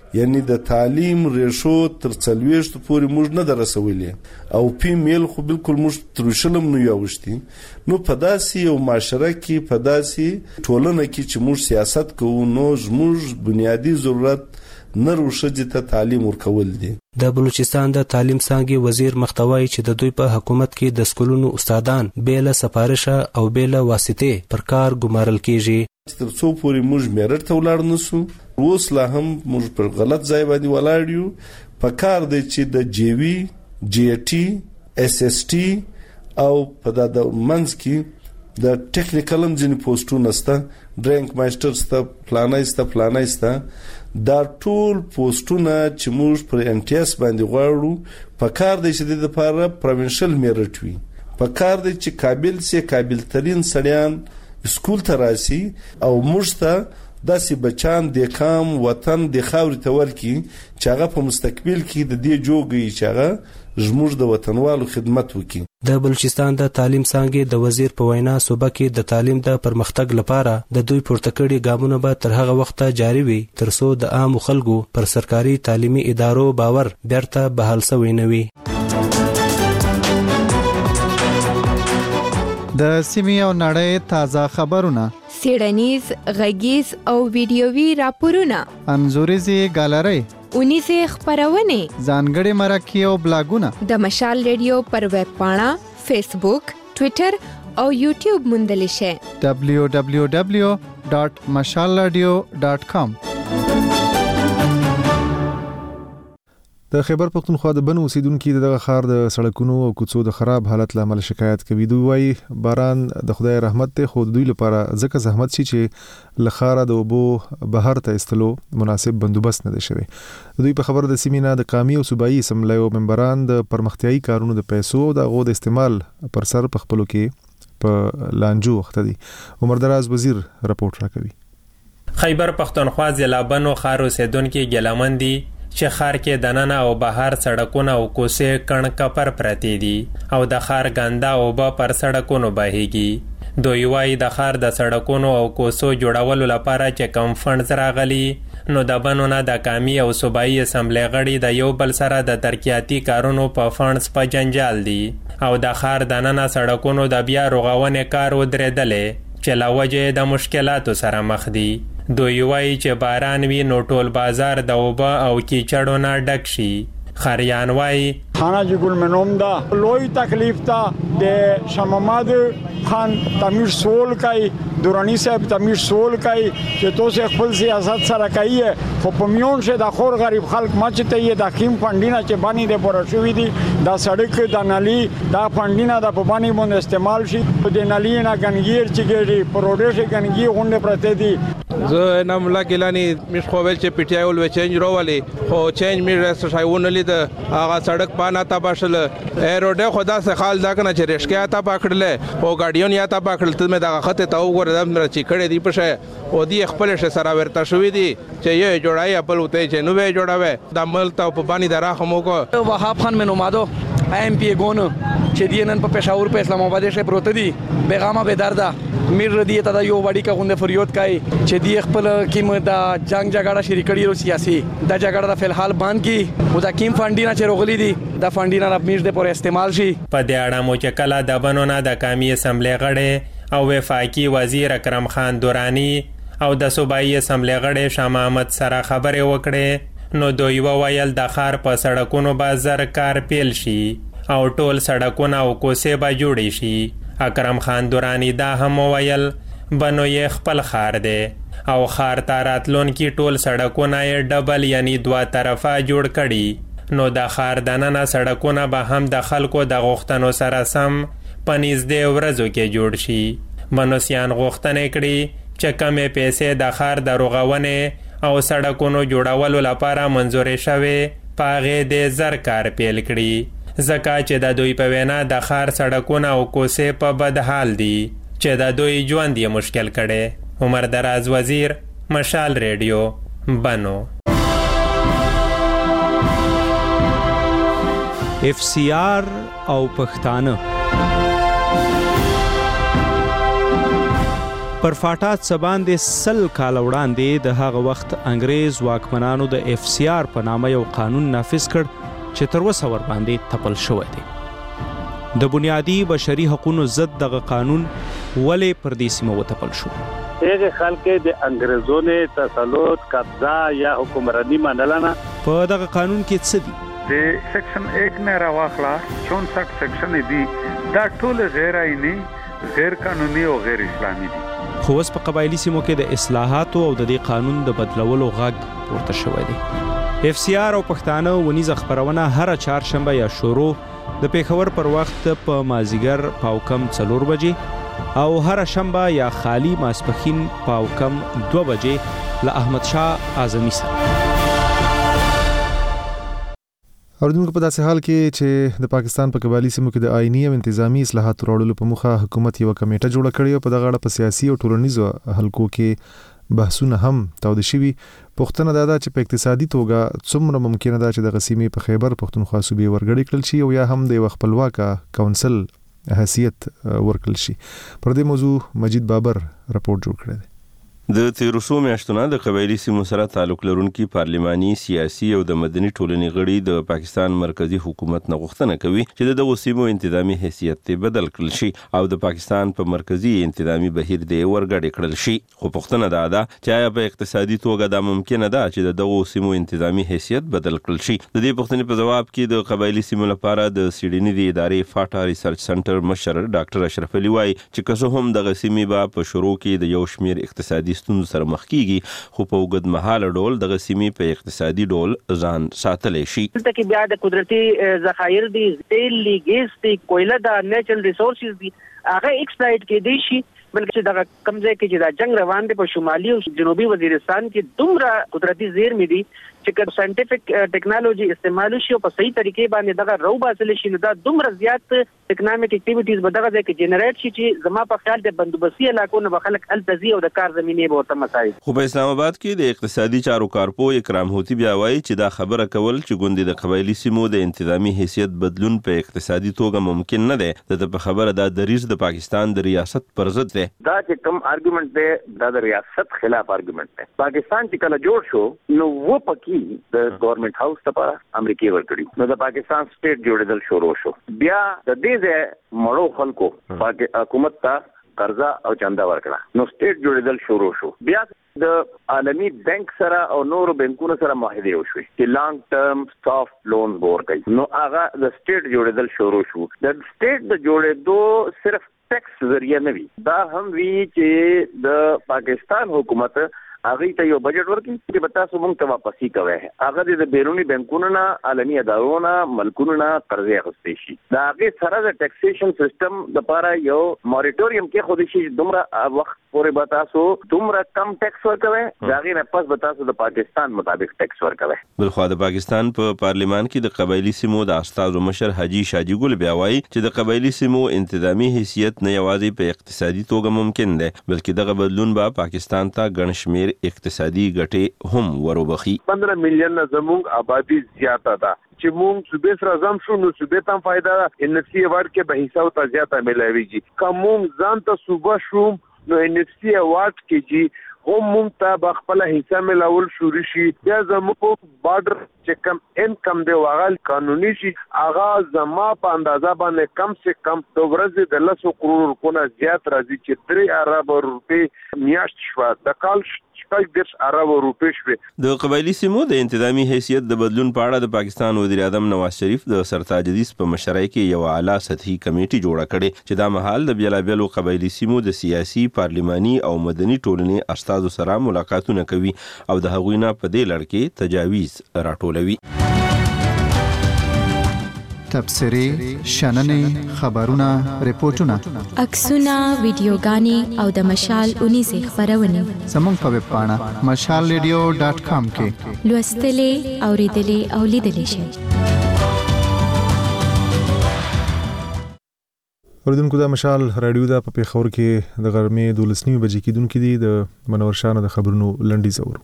یعنی د تعلیم ریشو تر څلويشت پورې موږ نه درسولې او فیمیل خو بالکل موږ تر شلم نه یاوشتي. نو په داسې یو معاشره کې په داسې ټولنه کې چې موږ سیاست کوو نو زموږ بنیادی ضرورت نر او ښځې ته تعلیم ورکول دي. د بلوچستان د تعلیم څانګې وزیر مختوي چې د دوی په حکومت کې د سکولونو استادان بیل سفارشه او بیل واسطه پر کار ګمارل کیږي. تر څو پورې موږ میرټ ته ولاړ نسو اوس لا هم موږ پر غلط ځای باندې ولاړ یو. په کار دی چې د جی وی جی ټي اس اس ټي او په د منځ کې د ټیکنیکل انجن پوسټونه ستا ډرینک ماستر ستا پلانای ستا پلانای ستا دا ټول پوسټونه چې موږ پر ان ټي اس باندې غواړو په کار دی چې د لپاره پروینشل میرټ وي. په کار دی چې قابل سي قابل ترين سړیان سکول ته راسي او موږ ته داسې بچان د کام وطن د خاوري تور کی چې هغه په مستقبل کې د دې جوګي چې هغه زموږ د وطنوالو خدمت وکړي. د بلوچستان د تعلیم څانګې د وزیر په وینا صوبه کې د تعلیم د پرمختګ لپاره د دوی پورته کړي ګامونه به تر هغه وخته جاري وي ترڅو د عام خلکو پر سرکاري تعلیمي ادارو باور بیرته بحال شوی نه وي. د سیمې او نړۍ تازه خبرونه، سیړنیز، غږیز او ویډیووي راپورونه، انځوریزي ګالري، اونیزه خبرونه، ځانګړي مرکې او بلاګونه د مشال ریډیو پر ویب پاڼه، فیسبوک، ټوئیټر او یوټیوب موندل شي. دبلیو دبلیو دبلیو ډاټ مشال رادیو ډاټ کام. د خیبر پختونخوا د بنو اوسیدونکو دغه خار د سړکونو او کوڅو د خراب حالت لامل شکایت کوي. دوی وايي باران د خدای رحمت ته خو دوی لپاره ځکه زحمت شي چې لخاره د وبو بهر ته استلو مناسب بندوبست نه دی شوی. دوی په خبر د سیمینا د قومي او صوبایي اسمبلیو ممبران د پرمختیایي کارونو د پیسو د غو د استعمال پر سر په خپلو کې په لانجو وخت دي. عمر دراز وزیر راپورټ راکوي. خیبر پختونخوا ضلع بنو خار اوسیدونکو ګلمندي چې خار کې دننه او بهر سړکونه او کوڅې کڼ کپر پرتی دي او د خار ګنده او به پر سړکونو بهيږي. دوی وايي د خار د سړکونو او کوڅو جوړولو لپاره چې کم فنډز راغلي نو د بنو نه د قومي او صوبایي اسمبلی غړي د یو بل سره د ترقیاتي کارونو په فنډز په جنجال دي او د خار دننه سړکونو د بیا رغونې کار ودرېدلې چې لا وجه د مشکلاتو سره مخ دي. دوی وایي چې باران وي نو ټول بازار د اوبه او کیچړو نه ډک شي. خریان وایي خانه جګل منوم دا لوی تکلیف تا د شماماد خان تمیر سول کای دورانی صاحب تمیر سول کای چې تو سه خپل سیاست سره کوي خو په میون شه د خور غریب خلک مچته یې د خیم فندینه چې باندې د پرشوي دي د سړک د نالي د فندینه د په باندې باندې استعمال شي د نالي نه ګنګیر چې ګړي پروډیش ګنګي غونډه پرته دي. زه نام لا ګلانی مش خو ول چې پټیای ول چینج روولي خو چینج می رست شایونه لید هغه سړک باندې تا باشل ایروډه خدا سه خال دا کنه چې رشکیا تا پکړل او ګاډیون یا تا پکړل ته مې دا خطه تا وګوره د چې کړه دی پشه او دی خپل شه سره ورته شوې دي چې یې جوړای خپل وته چې نو وې جوړاوه د عمل ته په باندې درا خمو کو وهاب خان منو مادو ایم پی ګونو چې دی نن په پېښور په اسلام آباد شه پروت دي بیغامه به دردا میر ردی ته دا یو وړي کا غونډه فریاد کوي چې دی خپل کیم دا جنگ جګړه شری کړي رو سیاسي دا جګړه د فلحال باندې کی او دا کیم فندینه چې روغلی دي دا فندینه د میش د پر استعمال شي. په دې اړه مو چې کله د بنونه د قومي اسمبلی غړي او وفاقي وزیر اکرم خان دورانی او د صوبایي اسمبلی غړي شاه محمد سره خبرې وکړې نو دوی وویل د خار په سړکونو بازار کار پیل شي او ټول سړکونه او کوڅې به جوړې شي. اکرم خان دورانی دا هم ویل بنو یې خپل خار دی او خار ته راتلونکي ټول سړکونه یې ډبل یعنی دوه طرفه جوړ کړي نو د خار دننه سړکونه به هم د خلکو د غوښتنو سره سم په نږدې ورځو کې جوړ شي. بنوسیان غوښتنې کړي چې کمې پیسې د خار د رغونې او سړکونو جوړولو لپاره منظورې شوې په هغې د زر کار پیل کړي ځکه چې د دوی په وینا د خار سړکونه او کوڅې په بد حال دي چې د دوی ژوند یې مشکل کړي. عمر دراز وزیر، مشال ریډیو، بنو. اف سی آر او پښتانه پر فاټا څبان د سل کال وړاندې د هغه وخت انګريز واکمنانو د اف سی آر په نامه یو قانون نافذ کړ چې تر اوسه ور باندې تپل شوی دی. د بنیادی بشري حقوقو ضد دغه قانون ولې پر دې سیمه وتپل شو؟ هغه خلک د انګريزونو تسلط قبضه یا حکمرانی منلنه. په دغه قانون کې څه دي؟ د سیکشن ایک نه راوخلا چونسठ سیکشن دي دا ټول غیر آئینی، غیر قانوني او غیر اسلامي دي. خو اوس په قبایلی سیمو کې د اصلاحاتو او د دې قانون د بدلولو غږ پورته شوی دی. اف سی آر او پښتانه ونیزه خبرونه هر چهارشنبه یا شروع د پیښور پر وخت په مازیګر پاو کم څلور بجې او هر شنبه یا خالی ماسپخین پاو کم دو بجې له احمد شاه اعظمي سره. اوردونکو په داسې حال کې چې د پاکستان په قبایلی سیمو کې د آئینی او انتظامی اصلاحات راوړلو په موخه حکومت یو کمیټه جوړه کړې او په دغه اړه په سیاسي او ټولنیزو حلقو کې بحثونه هم تاوده شوي. پوښتنه دا ده چې په اقتصادي توګه څومره ممکنه ده چې د سیمې په خیبر پښتونخوا صوبې ورګړې کړل شي او یا هم د یو خپلواک کونسل حیثیت ورکړل شي. پر دې موضوع مجید بابر راپور جوړ کړی دی. د تیروسو میاشتونه د قبایلی سیمو سره تعلق لرونکي پارلماني، سیاسي او د مدني ټولنې غړي د پاکستان مرکزی حکومت نه غوښتنه کوي چې دغه سیمو انتظامی حیثیت ته بدل کړل شي او د پاکستان په مرکزی انتظامی بهیر دی ورګړې کړل شي. خو پوښتنه دا ده چې آیا په اقتصادي توګه دا ممکنه ده چې دغه سیمو انتظامی حیثیت بدل کړل شي؟ د دې پوښتنې په جواب کې د قبایلی سیمو لپاره د سیډنی د ادارې فاټا ریسرچ سنټر مشر ډاکټر اشرف علي وايي چې که څه هم دغه سیمې به په شروع کې د یو شمیر اقتصادي ستونزو سره مخ کیږي خو په وګد مهاله ډول دغه سیمې په اقتصادي ډول ځان ساتلی شي. دلته کې بیا د قدرتي ذخایر دي، تیل دي، ګیس دي، کویله ده، نیچرل ریسورسز دي، هغه ایکسپلایټ کېدی شي. بلکې چې دغه کمزې کې چې دا جنگ روان دی په شمالي او جنوبي وزیرستان کې دومره قدرتي زیرمې دي چې که ساينټیفیک ټیکنالوژي استعمال شي او په صحیح طریقې باندې دغه رو باسل شي نو دا دومره زیات اکونومیک اکټیویټیز به دغه ځای کې جنریټ شي چې زما په خیال د بندوبستي علاقو نه به خلک التزي او د کار زمینې به ورته مساعد. خو په اسلام آباد کې د اقتصادي چارو کارپو اکرام هوتی بیا وایي چې دا خبره کول چې ګوندې د قبایلی سیمو د انتظامی حیثیت بدلون په اقتصادي توګه ممکن نه دی. د په خبره دا دریځ د پاکستان د ریاست پر ضد دی. دا چې کوم آرګومنت دی دا د ریاست خلاف آرګومنت دی. پاکستان چې کله جوړ شو نو و پکې د ګورنمنت هاوس ته امریکای ورکړي نو د پاکستان سټیټ جوړېدل شروع شو. بیا د دې ځای مړو خلکو حکومت ته قرضه او چنده ورکړه نو سټیټ جوړېدل شروع شو. بیا د عالمي بانک سره او نورو بانکونو سره معاهده وشوي چې لانګ ټرم سافت لون ورکړي نو هغه د سټیټ جوړېدل شروع شو. د سټیټ د جوړېدو صرف ټیکس ذریعہ نه وي، دا هم وی چې د پاکستان حکومت هغه ته یو بجټ ورکړي چې به تاسو موږ ته واپسی کوي. هغه د بیرونی بانکونو نه، عالمي ادارو نه، ملکونو نه قرضې اخیستي شي. دا هغه سره د ټیکسیشن سیستم د لپاره یو موریټوریم کې خو دې شي دومره وخت پورې به تاسو دومره کم ټیکس ورکوي، دا هغه نه پس به تاسو د پاکستان مطابق ټیکس ورکوي. بلخو د پاکستان په پارلیمان کې د قبایلی سیمو د استازو مشر حاجی شاجی ګل بیا وایي چې د قبایلی سیمو انتظامی حیثیت نه یوازې په اقتصادي توګه ممکن دی بلکې دغه بدلون به پاکستان ته ګڼ شمیر اقتصادي ګټې هم وروبخي. پندرہ میلیون زموږ آبادی زیاته ده چې موږ صوبې سره ځم شو نو صوبې ته فائدہ ان اف سی ایوارډ کې به حصہ او تزیاته ملایويږي. کوم ځان ته صوبه شو نو ان اف سی ایوارډ کې چې هم موږ ته به خپل حصہ ملاول شروع شي. بیا زموږ بارډر چې کم انکم دی واغل قانوني شي هغه زما په اندازه باندې کم سے کم د ورځې د لسو کروڑ روپونه زیات راځي چې درې ارب روپۍ میاشت شوه د کال شپږ دېرش ارب روپۍ شوې. د قبایلی سیمو د انتظامی حیثیت د بدلون په اړه د پاکستان وزیر اعظم نواز شریف د سرتاج حدیث په مشرۍ کې یو اعلی سطحي کمیټه جوړه کړې چې دا مهال د بیلابیلو قبایلی سیمو د سیاسي، پارلماني او مدني ټولنې استازو سره ملاقاتونه کوي او د هغوی نه په دې لړ کې تجاویز راټولوي. تبصرې، شننې، خبرونه، ریپورتونه، عکسونه، ویډیوګانې او د مشال اونیزې خبرونه زموږ په ویب پاڼه مشال ریډیو ډاټ کام کې لوستلې، اوریدلې او لیدلې شئ. اوریدونکو دا مشال رادیو دا په پیښور کې د غرمې دولس نیمې بجې کېدونکې دي. د منور شانو د خبرونو لنډیز اورو.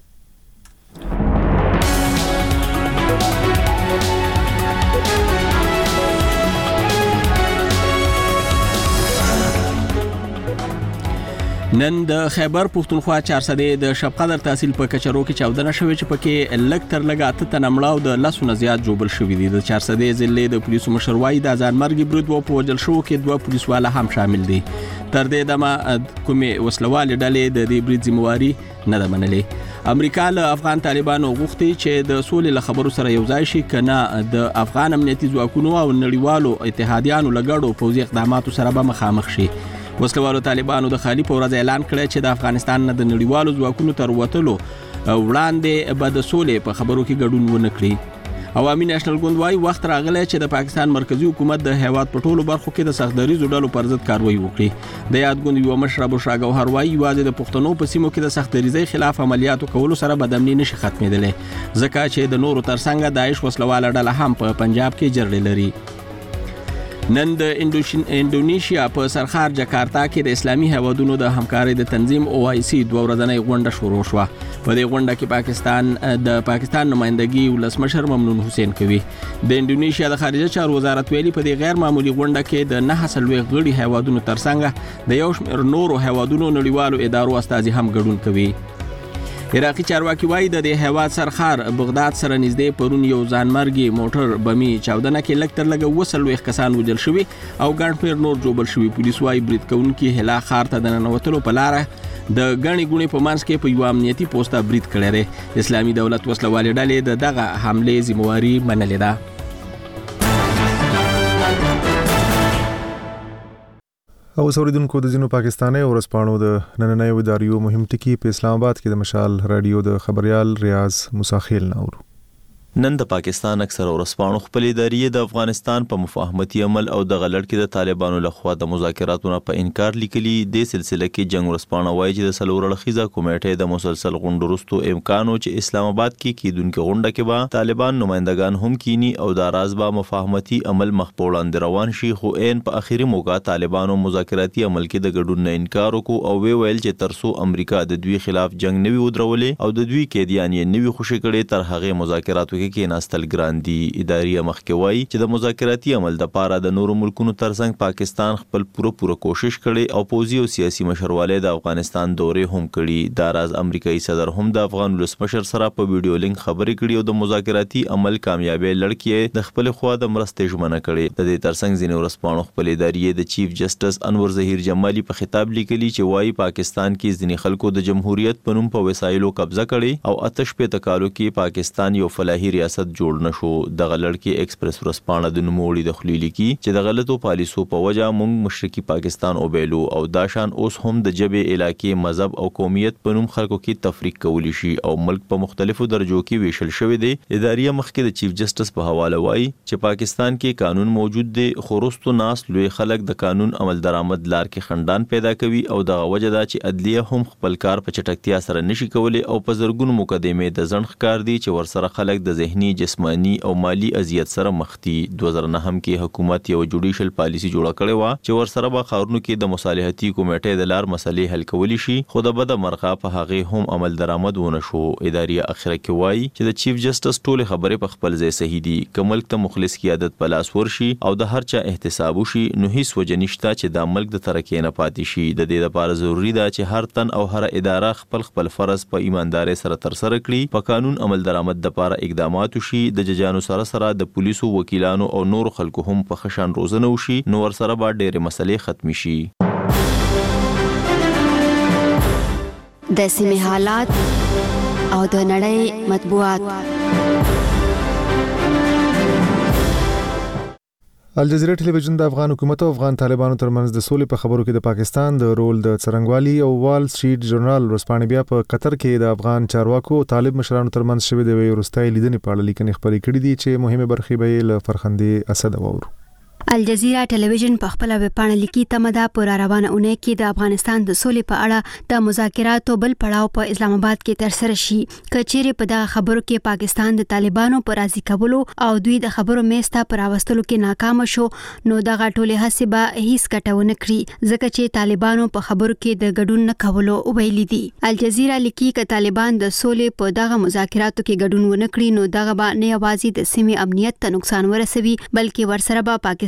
نن د خیبر پښتونخوا چار سدې د شب قدر تحصیل په کچرو کې چاودنه شوې چې پکې لک تر لګ اته تنه مړاو د لسونه زیات جوړ شوې دي. د چار سدې ضلع د پولیسو مشر وایي د ځان مرګ برید و په وجل شو کې دوه پولیسواله هم شامل دي. تر دې دمه کومې وسلوالې ډلې د دې برید ذمہواری نه ده منلې. امریکا له افغان طالبانو غوښتي چې د سولې له خبرو سره یو ځای شي کنه د افغان امنیتي ځواکونو او نړیوالو اتحادیانو لګړو پوځي اقداماتو سره به مخامخ شي. وسلوالو طالبانو د خالی په ورځ اعلان کړی چې د افغانستان نه د نړیوالو ځواکونو تر وتلو وړاندې به د سولې په خبرو کې ګډون ونه کړي. عوامي نېشنل ګوند وايي وخت راغلی چې د پاکستان مرکزی حکومت د هیواد په ټولو برخو کې د سختدریزو ډلو پر ضد کاروایی وکړي. د یاد ګوند یو مشر بشرا ګوهر وايي یوازې د پښتنو په سیمو کې د سختدریزۍ خلاف عملیاتو کولو سره به د امنیت نشي ختمېدلی ځکه چې د نورو ترڅنګ داعش وسلواله ډله هم په پنجاب کې جرړې لري. نن د انډونیشیا په سرخار جکارتا کې د اسلامي هیوادونو د همکارۍ د تنظیم او آی سی دوه ورځنۍ غونډه شروع شوه. په دې غونډه کې پاکستان د پاکستان نمائندګي ولسمشر ممنون حسین کوي. د انډونیشیا د خارجه چارو وزارت ویلي په دې غیر معمولی غونډه کې د نه څلوېښت غړي هیوادونو ترڅنګ د یو شمېر نورو هیوادونو نړیوالو ادارو استازي هم ګډون کوي. عراقي چارواکي وایي د دې هیواد سرخار بغداد سره نږدې پرون یو ځانمرګي موټر بمي چاودنه کې لږ تر لږه اووه څلوېښت کسان وژل شوي او ګڼ شمېر نور ژوبل شوي. پولیس وایي برید کوونکي هلا ښار ته د ننوتلو په لاره د ګڼې ګوڼې په منځ کې په یوه امنیتي پوسته برید کړی دی. اسلامي دولت وسلوالې ډلې د دغه حملې ذمہواري منلې ده. او اوریدونکو د ځینو پاکستاني ورځپاڼو د نننۍ اداریو مهم ټکي په اسلام آباد کې د مشال رادیو د خبريال ریاض مساخیل نور. نن د پاکستان اکثر ورځپاڼو خپل ادارې د افغانستان په مفاهمتي عمل او د غلط کې د طالبانو لخوا د مذاکراتونو په انکار لیکلي. د سلسله کې جنگ ورځپاڼه وایي چې د سلور اړخیزه کمیټې د مسلسل غونډو وروسته امکانو چې اسلام آباد کې کیدونکو غونډه کې به طالبان نمائندگان هم کینی او د راز به مفاهمتي عمل مخ په وړاندې روان شي. خو عین په اخیری موقع طالبانو مذاکراتي عمل کې د ګډون نه انکار وکړ او وی ویل چې ترسو امریکا د دوی خلاف جنگ نوي ودرولې او د دوی قیدیان یې نوي خوشی کړي تر هغه مذاکراتو کې ناستل ګران دي. اداري مخکې وایي چې د مذاکراتي عمل د پاره د نورو ملکونو ترڅنګ پاکستان خپل پوره پوره کوشش کړي او پوځي او سیاسي مشرواله د افغانستان دورې هم کړي. د راز امریکایي صدر هم د افغان ولسمشر سره په ویډیو لینک خبرې کړي او د مذاکراتي عمل کامیابی لړکې د خپل خوا د مرستې ژمنه کړي. د دې ترڅنګ ځینې ورځپاڼو خپل اداري د چیف جسټس انور ظهیر جمالي په خطاب لیکلي چې وایي پاکستان کې ځینې خلکو د جمهوریت په نوم په وسایلو قبضه کړي او آتش په تکالو کې پاکستان یو فلاحي ریاست جوړ نشو. د غلړکی ایکسپریس ورسپانه د نوموړي د خلیلی کی چې د غلطو پالیسو په وجه مونږ مشرقي پاکستان او بیلو او داشان اوس هم د جبه علاقې مذهب او قومیت په نوم خلکو کې تفریق کولی شي او ملک په مختلفو درجو کې ویشل شوی دی. اداري مخکې د چیف جسټس په حواله وایي چې پاکستان کې قانون موجود دی خو وروستو ناس لوی خلک د قانون عمل درآمد لار کې خندان پیدا کوي او د وجه دا چې عدلیه هم خپل کار په چټکتیا سره نشي کولی او په زرګونو مقدمې د ځنډ ښکار دي چې ورسره خلک د ذهني جسمانی او مالی اذیت سره مخ دي. دوه زره نهم کې حکومت یو جوډیشل پالیسی جوړه کړې و چې ورسره به خارونو کې د مصالحتي کمیټې د لار مسلې حل کولی شي خو د بد مرغه په هغه هم عمل درآمد ونه شو. اداري اخره کې وایي چې د چیف جسټس ټول خبرې په خپل ځای صحیح دي. کمل ته مخلص قیادت په لاس ورشي او د هر چا احتساب وشي نو هیڅ وجه نشته چې د ملک د ترقې نه پاتې شي. د دې لپاره ضروری ده چې هر تن او هر اداره خپل خپل فرض په ایمانداري سره تر سره کړي. په قانون عمل درآمد لپاره اقدامات وشي. د ججانو سره سره د پولیسو وکیلانو او نور خلکو هم په خشان روزنه وشي نو ورسره به ډېرې مسلې ختمي شي. د سیمې حالات او د نړۍ مطبوعات. الجزیره ټلویزیون د افغان حکومت او افغان طالبانو ترمنځ د سولې په خبرو کې د پاکستان د رول د څرنګوالي او وال سټریټ ژورنال ورسپانې بیا په قطر کې د افغان چارواکو او طالب مشرانو ترمنځ شوې د وروستۍ لیدنې په اړه لیکنې خپرې کړې دي چې مهمه برخې به له فرخندې اسد وورو. الجزیره ټلویزیون په خپل ویب پاڼه لیکي تمدا پر روانه اونۍ کې د افغانستان د سولې په اړه د مذاکراتو بل پړاو په اسلام آباد کې تر سره شي. کچېره په دغه خبرو کې پاکستان د طالبانو پر راضي کولو او دوی د خبرو میسته پر راوستلو کې ناکام شو نو دغه ټولې هڅې به هیڅ ګټونه کړي ځکه چې طالبانو په خبرو کې د ګډون نه کولو ویلي دي. الجزیره لیکي ک طالبان د سولې په دغه مذاکراتو کې ګډون ونه کړي نو دغه به نه یوازې د سیمې امنیت ته نقصان ورسوي بلکې ورسره به پاکستان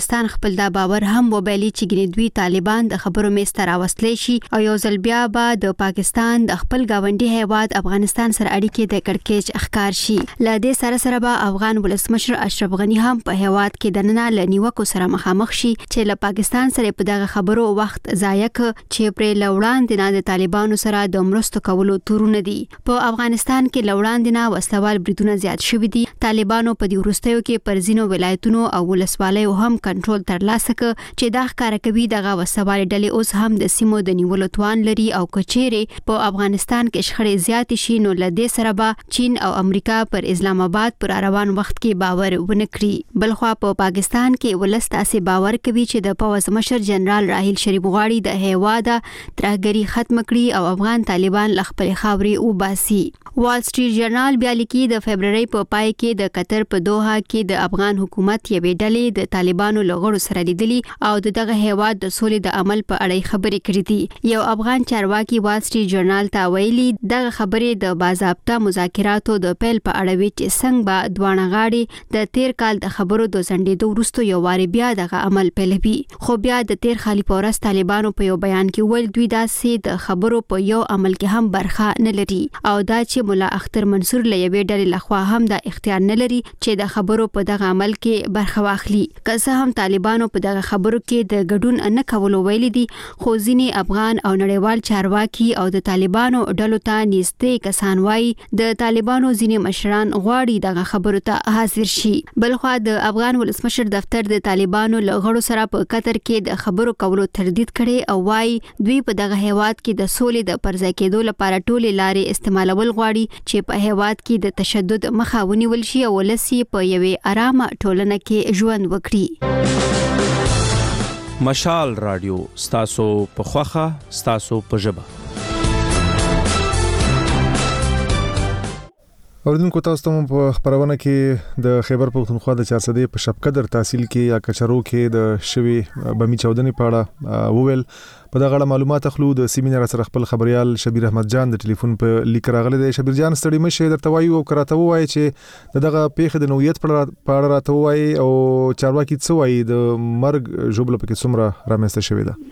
افغانستان خپل دا باور هم وبایلی چې ګنې دوی طالبان د خبرو میز ته راوستلی شي او یو ځل بیا به د پاکستان د خپل گاونډي هیواد افغانستان سره اړیکې د کړکېچ ښکار شي. له دې سره سره به افغان ولسمشر اشرف غنی هم په هیواد کې د ننه له نیوکو سره مخامخ شي چې له پاکستان سره په دغه خبرو وخت ضایع ک چې پرې له وړاندې نه د طالبانو سره د مرستو کولو تورونه دي. په افغانستان کې له وړاندې نه وسلوال بریدونه زیات شوي دي. طالبانو په دې وروستیو کې پر ځینو ولایتونو او ولسوالیو هم کنټرول ترلاسه ک چې دا ښکاره کوي دغه وسوال ډلې اوس هم د سیمو د نیولو توان لري او کچېرې په افغانستان کې شخړې زیاتې شي نو له دې سره به چین او امریکا پر اسلام آباد پر روان وخت کې باور ونه کړي. بلخوا په پاکستان کې ولس تاسې باور کوي چې د پوځ مشر جنرال راحیل شریف غواړي د هیواد ترهګري ختم کړي او افغان طالبان له خپلې خاورې وباسي. وال سټریټ جرنال بیا لیکي د فبرवरी په پای کې د قطر په دوحه کې د افغان حکومت یوې ډلې د طالبانو له غړو سره لیدلي او دغه هیواد د سولې د عمل په اړه خبرې کړې دي. یو افغان چارواکي وال سټریټ جرنال ته ویلي دغه خبرې د باضابطه مذاکراتو د پیل په اړه وی چې څنګه به دوانه غاړي د تیر کال د خبرو د ځنډېدو وروسته یو واري بیا دغه عمل پیلوي. خو بیا د تیر خالي پورس طالبانو په یو بیان کې ویل دوی داسې د خبرو په یو عمل کې هم برخه نه لري او دا چې مولا اختر منصور له یوې ډلې لخوا هم د اختیار نه لري چې د خبرو په دغه عمل کې برخه واخلي. که څه هم طالبانو په دغه خبرو کې د ګډون نه کولو ویلي دي خو ځینې افغان او نړیوال چارواکي او د طالبانو ډلو ته نږدې کسان وایي د طالبانو ځینې مشران غواړي دغه خبرو ته حاضر شي. بلخوا د افغان ولسمشر دفتر د طالبانو له غړو سره په قطر کې د خبرو کولو تردید کړي او وایي دوی په دغه هیواد کې د سولې د پرځای کېدو لپاره ټولې لارې استعمالول غواړي چې په هیواد کې د تشدد مخه ونیول شي او ولسی په یوې آرامه ټولنه کې ژوند وکړي. مشال رادیو ستاسو په خوخه ستاسو په ژبه. اوریدونکو تاسو ته په خبرونه کې د خیبر پختونخوا د چار سدې په شپقدر تحصیل کې یا کچرو کې د شوی بمی چودنې پاړه وویل. په دغه اړه معلومات اخلو د سیمینار سره خپل خبريال شبیر احمد جان د ټلیفون په لیک راغلی دی. شبیر جان ستړي مشه درته وایو او کراته وایي چې دغه پیښه د نویت په اړه راته وایي او چارواکي څه وایي د مرګ جوړه پکې څومره رامنځته شوې ده.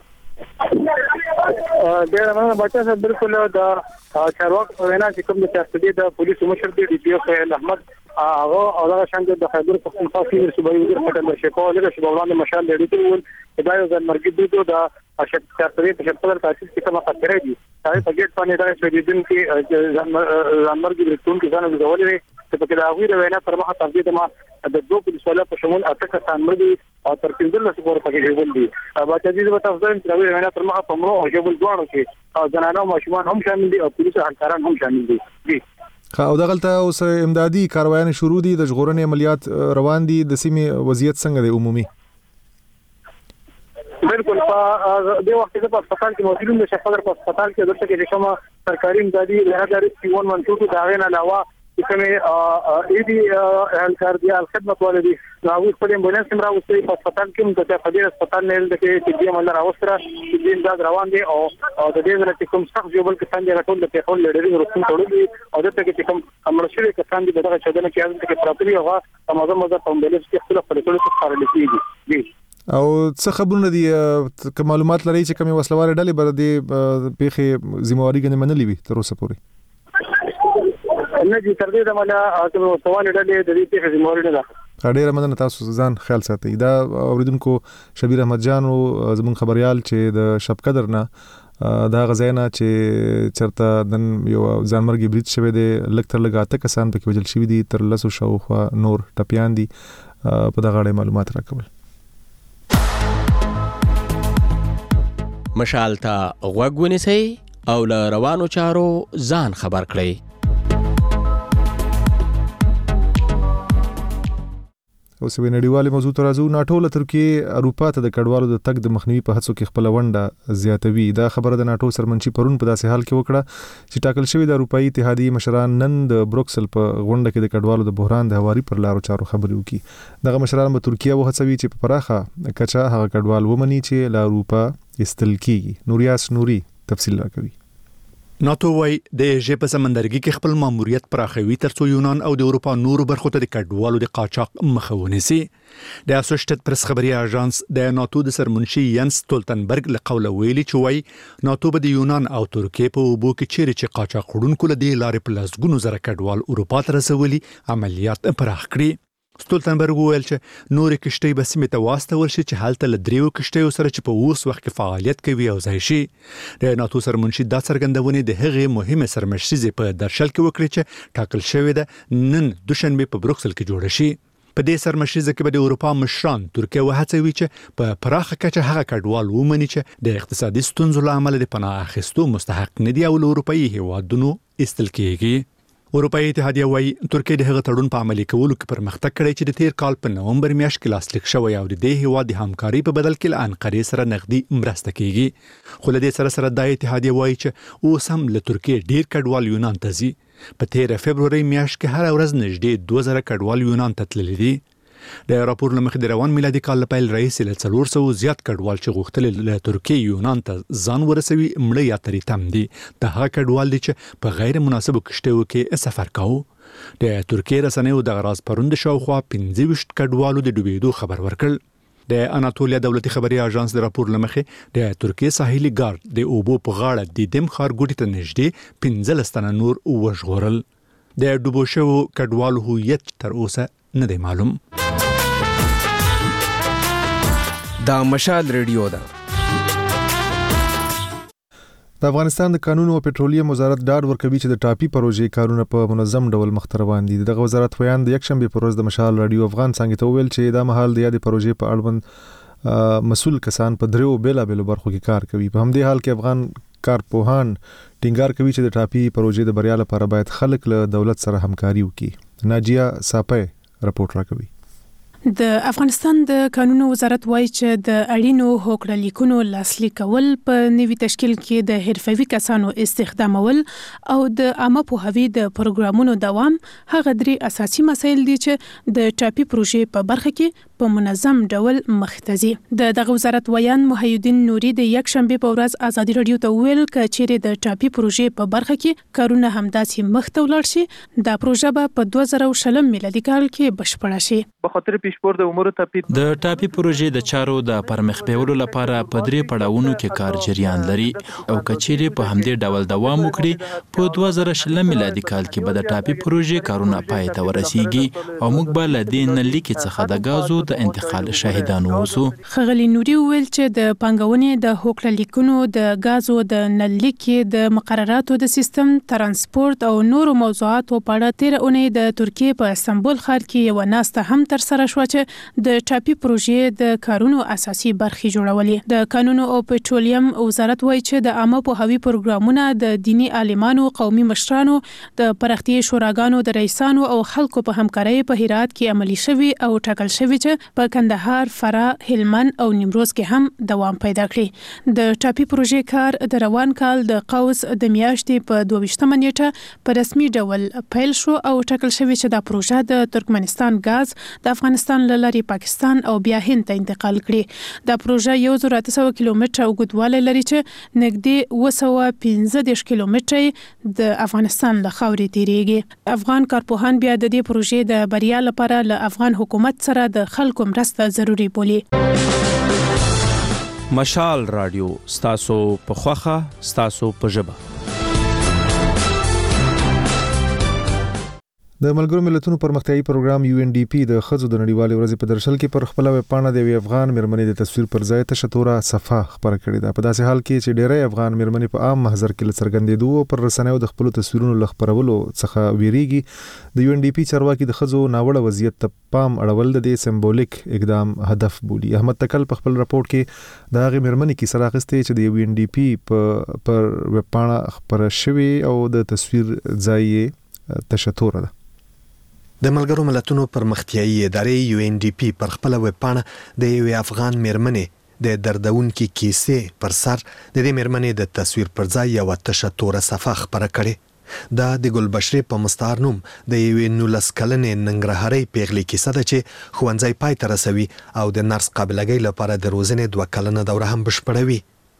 د نه بچا صاحب بالکل د چارواک په وینا چې کوم د سیاستي د پولیس مشر دی ډي پی او خیل احمد هغه هغه شان د خیبر پختونخوا سیمې صوبایي وزیر خټل شیخو لږه شی وړاندې مشال لري ته ول دا یو ځل مرګ دی د سیاستي په شپږ تاسیس کې کومه خطرې دي هغه په ګټ باندې دا چې دین کې ځانمرګ برتون کې ځان وزولې چې په کې دا غوړي وینا پر مخه تفصیل ما د دوه پولیس ولا په شمول اته کسان مړي او تر پنځه لس پورې پکې ژوند دي. باچا دې په تفصیل چې دا وینا پر مخه په مړو او ژوند دوانو کې او زنانه او ماشومان هم شامل دي او پولیس همکاران هم شامل دي. دي او دغلته اوس امدادي کاروایان شروع دي د ژغورنې عملیات روان دي د سیمې وضعیت څنګه دی عمومي؟ بالکل په دې وخت کې په هسپتال کې موجود د شفاعت په هسپتال کې دلته کې کومه سرکاري امدادي لهداري سیون منټو دا غن علاوه چې اې دي هلکار دي خدمت ولدي راوي په امبولانس سم راوستي په هسپتال کې د فدرال هسپتال نه د کې چې دې مل راوستره چې دې امداد روان دي او د دې ځل کوم څخه جوړل کې څنګه راټول د پیښو لړۍ ورسون ټولې او دلته کې کوم امرشري کسان دي دغه چدنه کې اځم کې پراپري هغه تمام مزه په امبولانس کې خپل پر ټول څه کار لسی دي. او څه خبرونه دي که معلومات لري چې کومه وسلوال ډلې بر دې پیښې ذمہواری غنې منلې وي تر اوسه پورې؟ نه دي تر دې د مله او سوال ډلې د دې پیښې ذمہواری نه ده. ډېر مننه تاسو ځان خیال ساتئ. دا اوریدونکو شبیر احمد جان او زمون خبريال چې د شپقدر نه دا غزاینه چې چرته دن یو ځانمرګي برید شوی دی لک تر لګاته کسان پکې وجل شوی دي تر لسو شاوخوا نور ټپيان دي په دغه اړه معلومات راکول. مشال ته غوږ ونیسئ او له روانو چارو ځان خبر کړئ. اوس وی نړیوالې موضوع ته راځو. ناټو له ترکیې اروپا ته د کډوالو د تګ د مخنیوي په هڅو کې خپل ونډه زیاتوي. دا خبره د ناټو سرمنشي پرون په داسې حال کې وکړه چې ټاکل شوی د اروپאי اتحادیې مشران نن د بروکسل په غونډه کې د کډوالو د بحران د هواري پر لارو چارو خبرې وکړي. دغه مشران به ترکیه وهڅوي چې په پراخه کچا هغه کډوال ومني چې له اروپا ایستل کیږي. نوریاس نوري تفصیل راکوي. ناتو وايي د ایژې په سمندرګي کې خپل ماموریت پراخوي ترڅو یونان او د اروپا نورو برخو ته د کډوالو د قاچاق مخه ونیسي. د اسوشیټډ پریس خبري اژانس د ناتو د سرمنشي ینس ستولتنبرګ له قوله ویلي چې وايي ناتو به د یونان او ترکیې په اوبو کې چیرې چې قاچاق وړونکو له دې لارې په لسګونو زره کډوال اروپا ته رسولي عملیات پراخ کړي. ستولتنبرګ وویل چې نورې کشتۍ به سیمې ته واستول شي چې هلته له دریو کشتیو سره چې په اوس وخت کې فعالیت کوي او ځای شي. د ناتو سرمنشي دا څرګندونې د هغې مهمه سرمشریزې په درشل کې وکړي چې ټاکل شوې ده نن دوشنبه په بروکسل کې جوړه شي. په دې سرمشریزه کې به د اروپا مشران ترکیه وهڅوي چې په پراخه کچه هغه کډوال ومني چې د اقتصادي ستونزو له امله د پناه اخیستو مستحق نه دي او له اروپایي هیوادونو ایستل کېږي. اروپایي اتحادیه وايي ترکیه د هغه تړون په عملي کولو کې پرمختګ کړی چې د تیر کال په نومبر میاشت کې لاسلیک شوی او د دې هیواد د همکاري په بدل کې له انقرې سره نقدي مرسته کیږي. خو له دې سره سره د اتحادیه وايي چې اوس هم له ترکیه ډیر کډوال یونان ته ځي. په تیر فبروري میاشت کې هر ورځ نږدې دوه زره کډوال یونان ته تللي دي. د راپور له مخې د روان میلادي کال له پیل راهیسې له څلور سوه زیات کډوال چې غوښتل له ترکیې یونان ته ځان ورسوي مړه یا ترې تم دي. د هغه کډوال دي چې په غیر مناسبو کشتیو کې سفر کوي. د ترکیې رسنیو د غراز پروند شاوخوا پنځه ویشت کډوالو د ډوبېدو خبر ورکړ. د اناتولیا دولتي خبري اژانس د راپور لمخې د ترکیې ساحلي ګارد د اوبو په غاړه د دیم ښارګوټي ته نږدې پنځلس تنه نور وژغورل. د ډوبو شوو کډوالو هویت تر اوسه نه دی معلوم. دا مشال ریډیو ده. د افغانستان د قانون او پټرولیم وزارت ډاډ ورکوي چې د ټاپي پروژې کارونه په منظم ډول مخ روان دي. دغه وزارت ویان د یکشنبه په ورځ د مشال رادیو افغان څنګه ته ویل چې دا مهال د یادې پروژې په اړوند مسؤل کسان په دریو بیلابېلو برخو کې کار کوي. په همدې حال کې افغان کارپوهان ټینګار کوي چې د ټاپي پروژې د بریا لپاره باید خلک له دولت سره همکاري وکړي. ناجیه ساپه رپورټ راکوي. د افغانستان د قانون وزارت وایي چې د اړینو هوکړه لیکونو لاسلیک کول په نوي تشکیل کې د حرفوي کسانو استخدامول او د عامه پوهاوي د پروګرامونو دوام هغه درې اساسي مسایل دي چې د ټاپي پروژې په برخه کې په منظم ډول مختزي. د دغه وزارت ویان محیدین نوري د یک شنبه په ورځ ازادي رادیو ته ویل ک چیرې د ټاپي پروژې په برخه کې کارونه همداسې مخته ولاړ شي دا پروژه به په دوه زره شل میلادي کال کې بشپړه شي. په خاطر پیشبرد امور ټاپي د ټاپي پروژې د چارو د پرمخ بیولو لپاره په درې پړاوونو کې کار جریان لري او کچېری په همدې ډول دوام وکړي په دوه زره شل میلادي کال کې به د ټاپي پروژې کارونه پای ته ورسیږي او موږ به له دې نلي کې څخه د غازو د انتقال شاهدان اوسو. خغلی نوري ویل چې د پنګونې د هوکړه لیکونو د غازو د نلي کې د مقرراتو د سیستم ترانسپورت او نورو موضوعاتو په اړه تیر اونۍ د ترکیې په استانبول ښار کې یو ناسته هم تر سره شو چې د ټاپي پروژې د کارونو اساسي برخې جوړولې. د قانون او پټرولیم وزارت وایي چې د عامه پوهاوي پروګرامونه د دینی عالمانو، قومي مشرانو، د پرختي شوراګانو د رئیسانو او خلکو په همکارۍ په هرات کې عملي شوي او ټاکل شوي چې په کندهار، فراه، هلمند او نیمروز کې هم دوام پیدا کړي. د ټاپي پروژې کار د روان کال د قوس د میاشتې په دوه ویشتمه نیټه په رسمي ډول پیل شو او ټاکل شوی چې دا پروژه د ترکمنستان غاز د افغانستان له لارې پاکستان او بیا هند ته انتقال کړي. دا پروژه یو زره اته سوه کیلومتره اوږدوالی لري چې نږدې اوه سوه پنځه دېرش کیلومتره د افغانستان له خاورې تیریږي. افغان کارپوهان بیا د دې پروژې د بریا لپاره له افغان حکومت سره د خلکو مرسته ضروري بولي. مشال رادیو ستاسو په خوخه ستاسو په ژبه. د ملګرو ملتونو پرمختیایي پروګرام یو ان ډي پی د خځو د نړیوالې ورځې په درشل کې پر خپل ویب پاڼه د یوې افغان مېرمنې د تصویر پر ځای تشه توره صفحه خپره کړې ده. په داسې حال کې چې ډېری افغان مېرمنې په عام محضر کې له څرګندېدو او پر رسنیو د خپلو تصویرونو له خپرولو څخه ویریږي. د یو ان ډي پی چارواکي د خځو ناوړه وضعیت ته پام اړول د دې سمبولیک اقدام هدف بولي. احمد تکل په خپل راپور کې د هغې مېرمنې کیسه راخیستې چې د یو ان ډي پی په پر ویب پاڼه خپره شوې او د تصویر ځای یې تشه توره ده. د ملګرو ملتونو پرمختیایي ادارې یو ان ډي پی پر خپل ویب پاڼه د یوې افغان مېرمنې د دردونکې کیسې پر سر د دې مېرمنې د تصویر پر ځای یوه تشه توره صفحه خپره کړې. دا د ګلبشرې په مستعار نوم د یوې نولس کلنې ننګرهارۍ پیغلې کیسه ده چې ښوونځی پای ته رسوي او د نرس قابلګۍ لپاره د روزنې دوه کلنه دوره هم بشپړوي.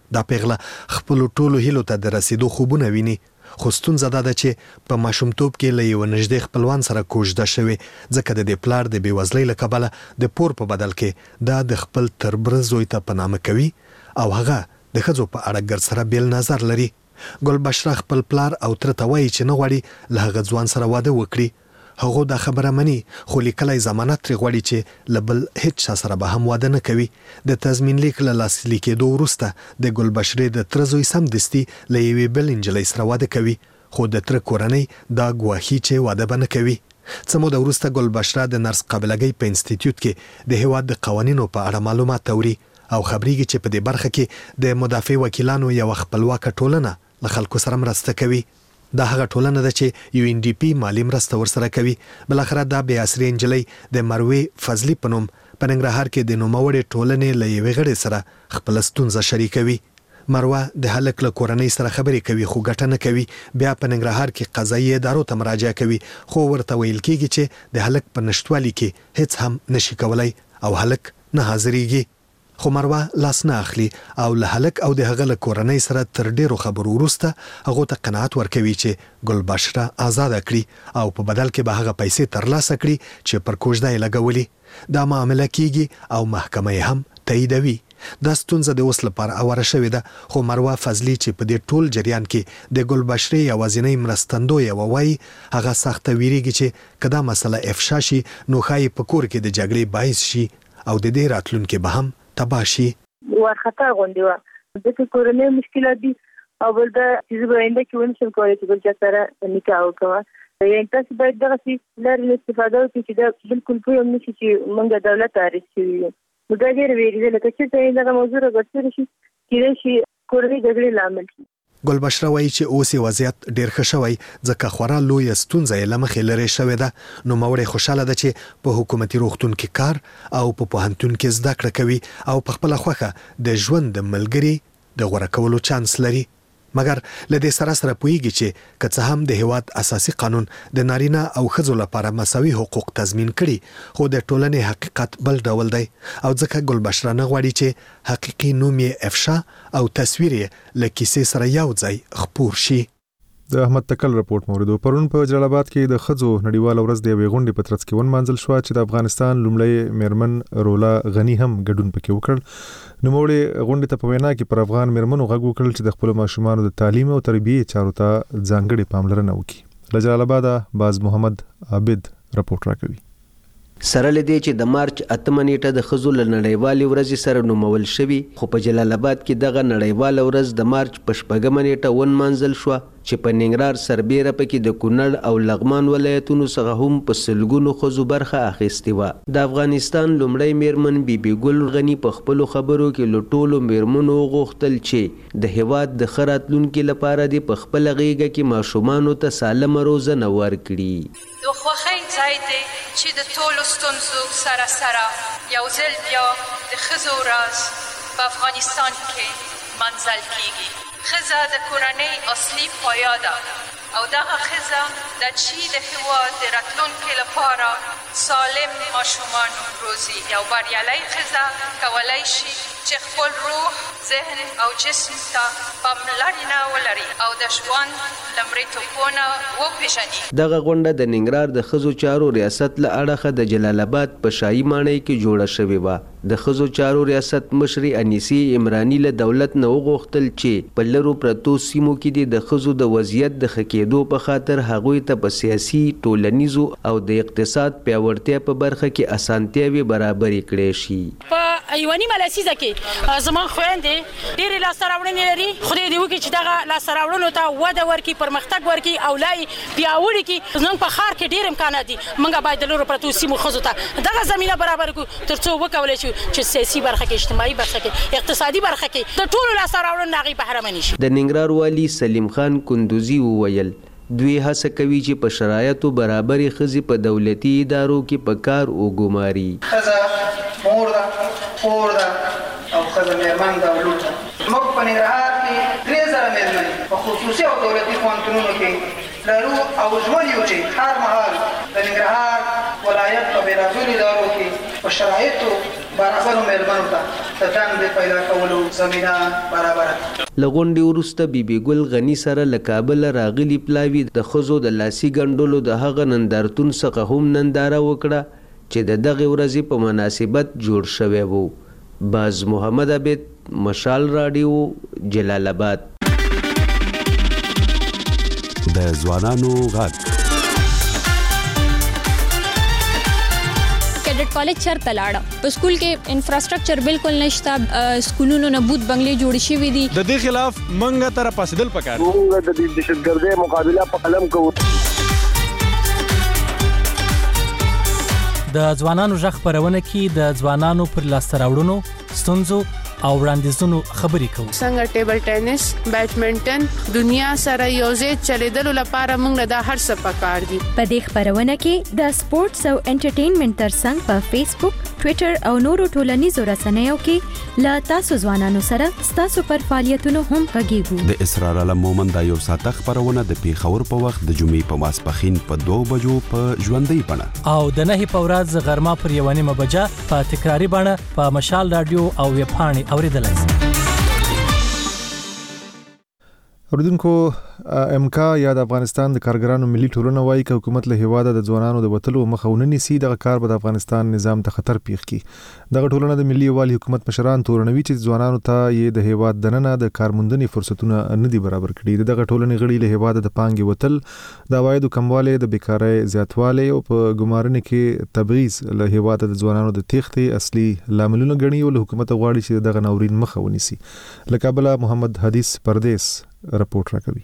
دا پیغله خپل ټولو هیلو ته د رسیدو خوبونه ویني، خو ستونزه دا ده چې په ماشومتوب کې له یو نږدې خپلوان سره کوژده شوې، ځکه د دې پلار د بېوزلۍ له کبله د پور په بدل کې دا د خپل تربره زوی ته په نامه کوي او هغه د ښځو په اړه ګر سره بیل نظر لري. ګلبشره خپل پلار او تره ته وایي چې نه غواړي له هغه ځوان سره واده وکړي. هغه دا خبره مني، خو لیکلی ضمانت ترې غواړي چې له بل هیڅ چا سره به هم واده نه کوي. د تضمین لیک له لاسلیک کېدو وروسته د ګلبشرې د تره زوی سمدستي له یوې بل نجلۍ سره واده کوي، خو د تره کورنۍ دا ګواښي چې واده به نه کوي. څه موده وروسته ګلبشره د نرس قابلګۍ په انسټیټیوټ کې د هیواد د قوانینو په اړه معلومات اوري او خبرېږي چې په دې برخه کې د مدافع وکیلانو یوه خپلواکه ټولنه له خلکو سره مرسته کوي. دا هغه ټولنه ده چې یو ان ډي پی مالی مرسته ورسره کوي. بلاخره دا بې عصري نجلۍ د مروې فضلي په نوم په ننګرهار کې د نوموړې ټولنې له یوې غړې سره خپله ستونزه شریکوي. مروه د هلک له کورنۍ سره خبرې کوي خو ګټه نه کوي. بیا په ننګرهار کې قضایي ادارو ته مراجعه کوي، خو ورته ویل کېږي چې د هلک په نشتوالي کې هیڅ هم نشي کولی او هلک نه حاضرېږي. خو مروه لاس نه اخلي او له هلک او د هغه له کورنۍ سره تر ډیرو خبرو وروسته هغو ته قناعت ورکوي چې ګلبشره آزاده کړي او په بدل کې به هغه پیسې ترلاسه کړي چې پر کوژده یې لګولي. دا معامله کیږي او محکمه یې هم تاییدوي. دا ستونزه د اوس لپاره اواره شوې ده، خو مروه فضلي چې په دې ټول جریان کې د ګلبشرې یوازینۍ مرستندویه ووایي، هغه سخته ویریږي چې که دا مسله افشا شي نو ښایي په کور کې د جګړې باعث شي او د دې راتلونکي به هم تباه شي. وارخطا غونډې وه، ځکه کورنۍ مشکلات دي او بل دا چې زه به آینده کې ونشم کولی چې بل چا سره نکاح وکړم. یعنې تاسو باید دغسې لارې نه استفاده وکړئ چې دا بلکل پوه هم نه شي چې موږ دولت تعریف شوي یو. نو دا ډېره ویرېده، لکه چېرته دغه موضوع راګرځېدلی شي کېدای شي کورنۍ جګړې لامل شي. ګلبشره وایي چې اوس یې وضعیت ډېر ښه شوی، ځکه خورا لویه ستونزه یې له مخې لرې شوې ده. نوموړې خوشحاله ده چې په حکومتي روغتون کې کار او په پوهنتون کې زده کړه کوي او په خپله خوښه د ژوند د ملګري د غوره کولو چانس لري. مګر له دې سره سره پوهیږي چې که څه هم د هیواد اساسي قانون د نارینه او ښځو لپاره مساوي حقوق تضمین کړي، خو د ټولنې حقیقت بل ډول دی او ځکه ګلبشره نه غواړي چې حقیقي نوم یې افشا او تصویر یې له کیسې سره یو ځای خپور شي. د احمد تکل رپورټ موردو. پرون په جلال آباد کې د ښځو نړیواله ورځ د یوې غونډې په ترڅ کې ونمانځل شوه چې د افغانستان لومړی میرمن رولا غني هم ګډون پکې وکړ. نوموړې غونډې ته په وینا کې پر افغان میرمنو غږ وکړل چې د خپلو ماشومانو د تعلیم او تربیې چارو ته ځانګړې پاملرنه وکړي. له جلال آباده باز محمد عابد رپورټ راکوي. سره لدې چې د مارچ اتمه نیټه د ښځو له نړیوالې ورځې سره نومول شوي، خو په جلال آباد کې دغه نړیواله ورځ د مارچ په شپږمه نیټه ونمانځل شوه چې په ننګرهار سربیره پکې د کونړ او لغمان ولایتونو څخه هم په سلګونو ښځو برخه اخیستې وه. د افغانستان لومړی میرمن بیبي ګل غني په خپلو خبرو کې له ټولو میرمنو وغوښتل چې د هیواد د ښه راتلونکي لپاره دې په خپله غېږه کې ماشومانو ته سالمه روزنه ورکړي. د خوښۍ ځای دی چې د ټولو ستونزو سره سره یو ځل بیا د ښځو راز په افغانستان کې منزل کیږي. ښځه د کورنۍ اصلي پایه ده او دغه ښځه ده چې د هېواد د راتلونکي لپاره سالم ماشومان روزي. یو بریالۍ ښځه کولی شي چې خپل روح، ذهن او جسم ته پاملرنه ولري او د ژوند لومړیتوبونه وپېژني. دغه غونډه د ننګرهار د ښځو چارو ریاست له اړخه د جلال آباد په شاهي ماڼۍ کې جوړه شوې وه. د ښځو چارو ریاست مشرې انیسي عمراني له دولت نه وغوښتل چې په لرو پرتو سیمو کې د ښځو د وضعیت د ښه کېدو په خاطر هغوی ته په سیاسي، ټولنیزو او د اقتصاد پیاوړتیا په برخه کې اسانتیاوې برابرې کړې شي. په یوه نیمه لسیزه کې زموږ خویندې ډېرې لاسته راوړنې لري. خدای دې وکړي چې دغه لاسته راوړنو ته وده ورکړي، پرمختګ ورکړي او لا یې پیاوړي کړي. زموږ په ښار کې ډېر امکانات دي، موږ باید د لرو پرتو سیمو ښځو ته دغه زمینه برابر کړو تر څو وکولی شو چې سیاسي برخه کې، اجتماعي برخه کې، اقتصادي برخه کې د ټولو لاسته راوړنو هغې بهرمنې شي. د ننګرهار والي سلیم خان کندوزي وویل دوی هڅه کوي چې په شرایطو برابرې ښځې په دولتي ادارو کې په کار وګماري. ښځه مور ده، خور ده او ښځه مېرمن ده او لور ده. موږ په ننګرهار کې درې زره مېرمنې په خصوصي او دولتي پوهنتونونو کې لرو او ژمن یو چې هر مهال د ننګرهار ولایت په بېلابېلو ادارو کې په شرایطو برابرو مېرمنو ته د دندې پیدا کولو زمینه برابره. له غونډې وروسته بیبي ګل غني سره له کابله راغلي پلاوي د ښځو د لاسي ګنډلو د هغه نندارتون څخه هم ننداره وکړه چې د دغې ورځې په مناسبت جوړ شوی و. باز محمد عبید، مشال راډیو، جلال آباد. د ځوانانو غږ کیډټ کالج چرته لاړه په سکول کې انفراستراکچر بالکل نشته، سکولونو نه بوت بنگلې جوړ شوي دي. د دې خلاف منګه تر پاسدل پکار موږ د دهشتګردۍ مقابله په قلم کوو. د ځوانانو غږ خپرونه کې د ځوانانو پر لاسته راوړنو، ستونزو او وړاندیزونو خبرې کوو. څنګه ټیبل ټینس، بیډمنټن دنیا سره یوځای چلیدلو لپاره موږ له دا هر څه پکار دي. په دې خبرونه کې د سپورتس او انټرټینمنټ ترڅنګ په فیسبوک، ټوئیټر او نورو ټولنیزو رسنیو کې له تاسو ځوانانو سره ستاسو پر فعالیتونو هم غږیږو. د اسرار علم مومن دا یو ساعته خبرونه د پیښور په وخت د جمعې په ماسپښین په دوه بجو په ژوندۍ بڼه او د نهي په ورځ غرمه پر یوه نیمه بجه په تکراري بڼه په مشال رادیو او ویب پاڼې اوریدلای شئ. اوریدونکو، امکا یا د افغانستان د کارګرانو ملي ټولنه وایي چې حکومت له هیواده د ځوانانو د وتلو مخه ونه نیسي، دغه کار به د افغانستان نظام ته خطر پیښ کړي. دغه ټولنه د ملي یووالي حکومت مشران تورنوي چې ځوانانو ته یې د هیواد دننه د کارموندنې فرصتونه نه دي برابر کړي. دغه ټولنې غړي له هیواده د پانګې وتل، د عوایدو کموالی، د بیکارۍ زیاتوالی او په ګمارنې کې تبعیض له هیواده د ځوانانو د تېښتې اصلي لاملونه ګڼي او له حکومت غواړي چې دغه ناورین مخه ونیسي. له کابله محمد حدیث پردیس رپورټ راکوي.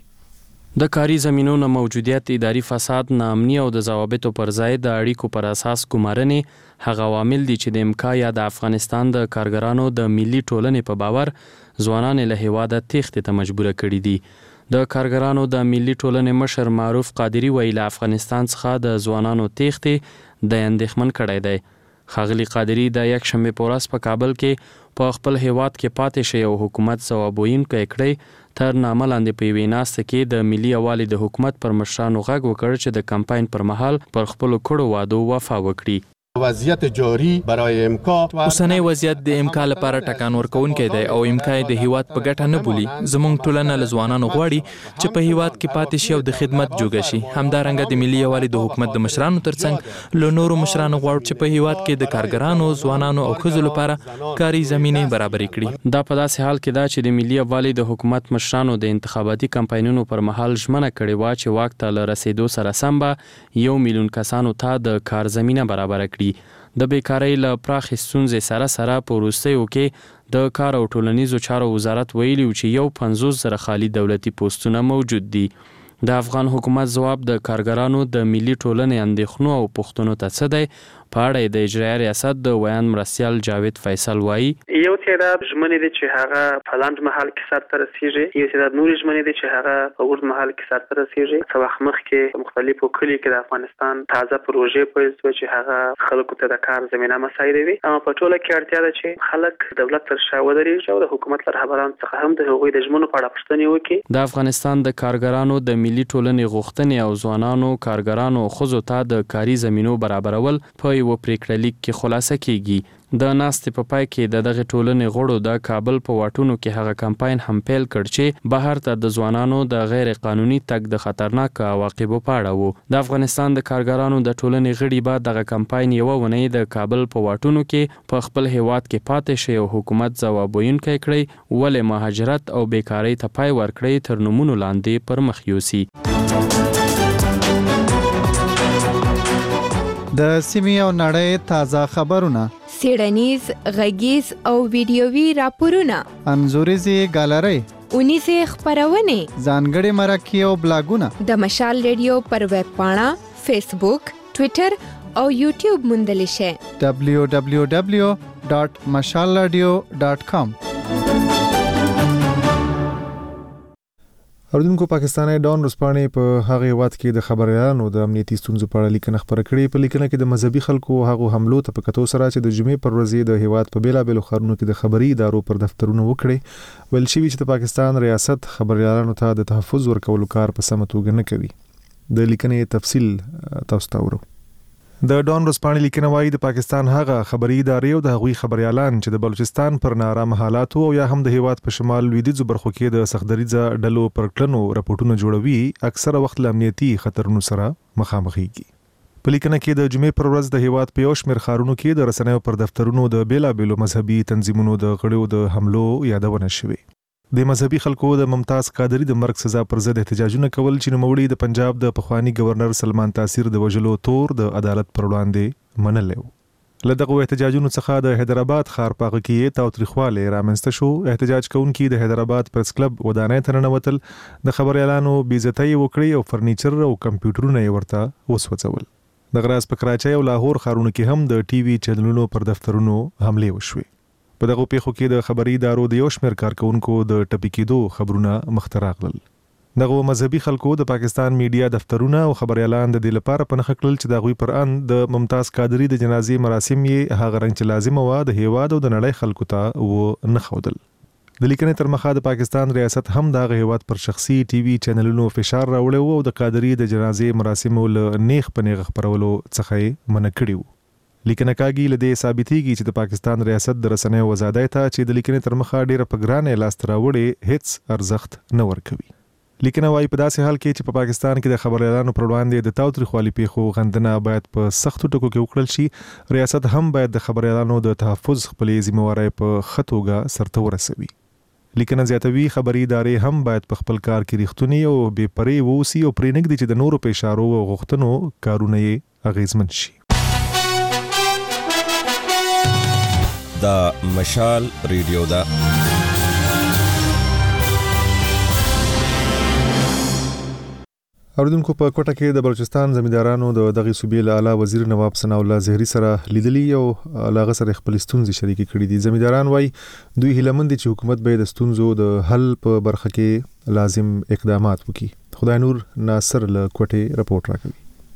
د کاري زمینونو موجودیت، اداري فساد، ناامني او د ضوابطو پر ځای د اړیکو پر اساس ګمارنې هغه عوامل دي چې د امکا یا د افغانستان د کارګرانو د ملي ټولنې په باور ځوانان له هیواده تېښتې ته مجبور کړي دي. د کارګرانو د ملي ټولنې مشر معروف قادری ویل افغانستان څخه د ځوانانو تېښتې د اندېښمن کړی دی. ښاغلي قادری د یک شنبې په ورځ په کابل کې په خپل هیواد کې پاتې شي او حکومت ځواب ویونکی کړی تر نامه لاندې په یوې ناسته کې د ملي یووالي د حکومت پر مشرانو غږ وکړ چې د کمپاین پر مهال پر خپلو کړو وعدو وفا وکړي. وضعیت جاری برای امکا اوسنی وضعیت د امکا لپاره ټکان ورکوونکی دی او امکا د هیواد په ګټه نه بولي. زموږ ټولنه له ځوانانو غواړي چې په هیواد کې پاتې شي او د خدمت جوګه شي. همدارنګه د ملي یووالي د حکومت د مشرانو ترڅنګ له نورو مشرانو غواړو چې په هیواد کې د کارګرانو، ځوانانو او ښځو لپاره کاري زمینې برابرې کړي. دا په داسې حال کې ده چې د ملي یووالي د حکومت مشرانو د انتخاباتي کمپاینونو پر مهال ژمنه کړې وه چې واک ته له رسېدو سره سم به یو میلیون کسانو ته د کار زمینه برابره کړي. د بیکارۍ له پراخې ستونزې سره سره په وروستیو کې د کار او ټولنیزو چارو وزارت ویلي و چې یو پنځوس زره خالي دولتي پوسټونه موجود دي. د افغان حکومت ځواب د کارګرانو د ملي ټولنې اندېښنو او پوښتنو ته څه دی؟ په اړه د اجرایه ریاست د ویان مرستیال جاوید فیصل وایي یو تعداد ژمنې دي چې هغه په لنډ مهال کې سرته رسیږي، یو تعداد نورې ژمنې دي چې هغه په اوږد مهال کې سرته رسیږي. څه وخت مخکې په مختلفو کلیو کې د افغانستان تازه پروژې پیل شوې چې هغه خلکو ته د کار زمینه مساعدوي، اما په ټوله کې اړتیا ده چې خلک دولت تر شا ودرېږي او د حکومت له رهبرانو څخه هم د هغوی د ژمنو په اړه پوښتنې وکړي. د افغانستان د کارګرانو د ملي ټولنې غوښتنې او ځوانانو، کارګرانو او ښځو ته د کاري زمینو برابرول په یو پریکړه لیک کې خلاصه کیږي. د ناستې په پای کې د دغه ټولنې غړو د کابل په واټونو کې هغه کمپاین هم پیل کړ چې بهر ته د ځوانانو د غیر قانوني تګ د خطرناک عواقبو په اړه و. د افغانستان د کارګرانو د ټولنې غړي به دغه کمپاین یوه اونۍ د کابل په واټونو کې په خپل هیواد کې پاتې شي او حکومت ځواب ویونکی کړي ولې مهاجرت او بیکارۍ ته پای ورکړي تر نومونو لاندې پر مخ یوسي. د سیمې او نړۍ تازه خبرونه، سیړنیز، غږیز او ویډیووي راپورونه، انځوریزي ګالرۍ، اونیزه خبرونه، ځانګړي مرکې او بلاګونه د مشال ریډیو پر ویب پاڼه، فیسبوک، ټوئیټر او یوټیوب موندلی شئ. دبلیو دبلیو دبلیو ډاټ مشال رادیو ډاټ کام. اردوونکو پاکستاني ډان رسپانې په هغه هیواد کې د خبريالانو د امنیتي ستونزو په اړه لیکنه خبره کړې. په لیکنه کې د مذهبي خلکو هغه حملو ته په کتو سره چې د جمعې پر ورځ د هیواد په بیلابېلو ښارونو کې د خبري ادارو پر دفترونو وکړي، ویل شوي چې د پاکستان ریاست خبريالانو ته د تحفظ ورکولو کار په سمه توګه نه کوي. د لیکنې تفصیل تاسو ته ورو. د ډان رسپانې لیکنه وايي د پاکستان هغه خبري ادارې او د هغوی خبريالان چې د بلوچستان پر نارامه حالاتو او یا هم د هیواد په شمال لویدیځو برخو کې د سختدریځه ډلو پر کړنو راپورټونه جوړوي، اکثره وخت له امنیتي خطرونو سره مخامخ کیږي. په لیکنه کې د جمعې پر ورځ د هیواد په یو شمېر ښارونو کې د رسنیو پر دفترونو د بیلابېلو مذهبي تنظیمونو د غړیو د حملو یادونه شوې. د مذهبي خلکو د ممتاز قادری د مرګ سزا پر ضد احتجاجونه کول چې نوموړي د پنجاب د پخوانی گورنر سلمان تاثیر د وژلو تور د عدالت پر وړاندې منلی و. له دغه احتجاجونو څخه د حیدرآباد ښار په هغه کې تاوتریخوالی رامنځته شو. احتجاج کوونکي د حیدرآباد پریس کلب ودانۍ ته ننوتل، د خبريالانو بېعزتۍ وکړي او فرنیچر او کمپیوټرونه یې ورته وسوځول. دغه راز په کراچۍ او لاهور ښارونو کې هم د ټي وي چینلونو پر دفترونو حملې وشوې. په دغه پیښو کې د خبري ادارو د یو شمېر کارکونکو د ټپي کېدو خبرونه مخته راغلل. دغه مذهبي خلکو د پاکستان میډیا دفترونه او خبريالان د دې لپاره په نښه کړل چې د هغوی پر ان د ممتاز قادری د جنازې مراسم یې هغه رنګ چې لازمه وه د هیواد او د نړۍ خلکو ته و نه ښودل. د لیکنې تر مخه د پاکستان ریاست هم د هغه هیواد پر شخصي ټي وي چینلونو فشار راوړی و او د قادری د جنازې مراسمو له نیغ په نیغه خپرولو څخه یې منع کړي و. لیکنه کاږي له دې ثابتېږي چې د پاکستان ریاست د رسنیو آزادۍ ته چې د لیکنې تر مخه ډیره په ګرانه لاسته راوړې هیڅ ارزښت نه ورکوي. لیکنه وايي په داسې حال کې چې په پاکستان کې د خبريالانو پر وړاندې د تاوتریخوالي پیښو غندنه باید په سختو ټکو کې وکړل شي، ریاست هم باید د خبريالانو د تحفظ خپلې ذمہوارۍ په ښه توګه سرته ورسوي. لیکنه زیاتوي خبري ادارې هم باید په خپل کار کې ریښتونی او بې پرې واوسي او پرې نږدي چې د نورو په اشارو او غوښتنو کارونه یې اغیزمن شي. دا مشال ریډیو دا اوردونکو په کوټه کې د بلوچستان زمیندارانو د دغه صوبې له اعلی وزیر نواب ثناء الله زهري سره لیدلي او لاغه سره خپل ستونزې شریکې کړې دي. زمینداران وایي دوی هیله مند دي چې حکومت به د ستونزو د حل په برخه کې لازم اقدامات وکړي. خدای نور ناصر له کوټه رپورټ راکوي.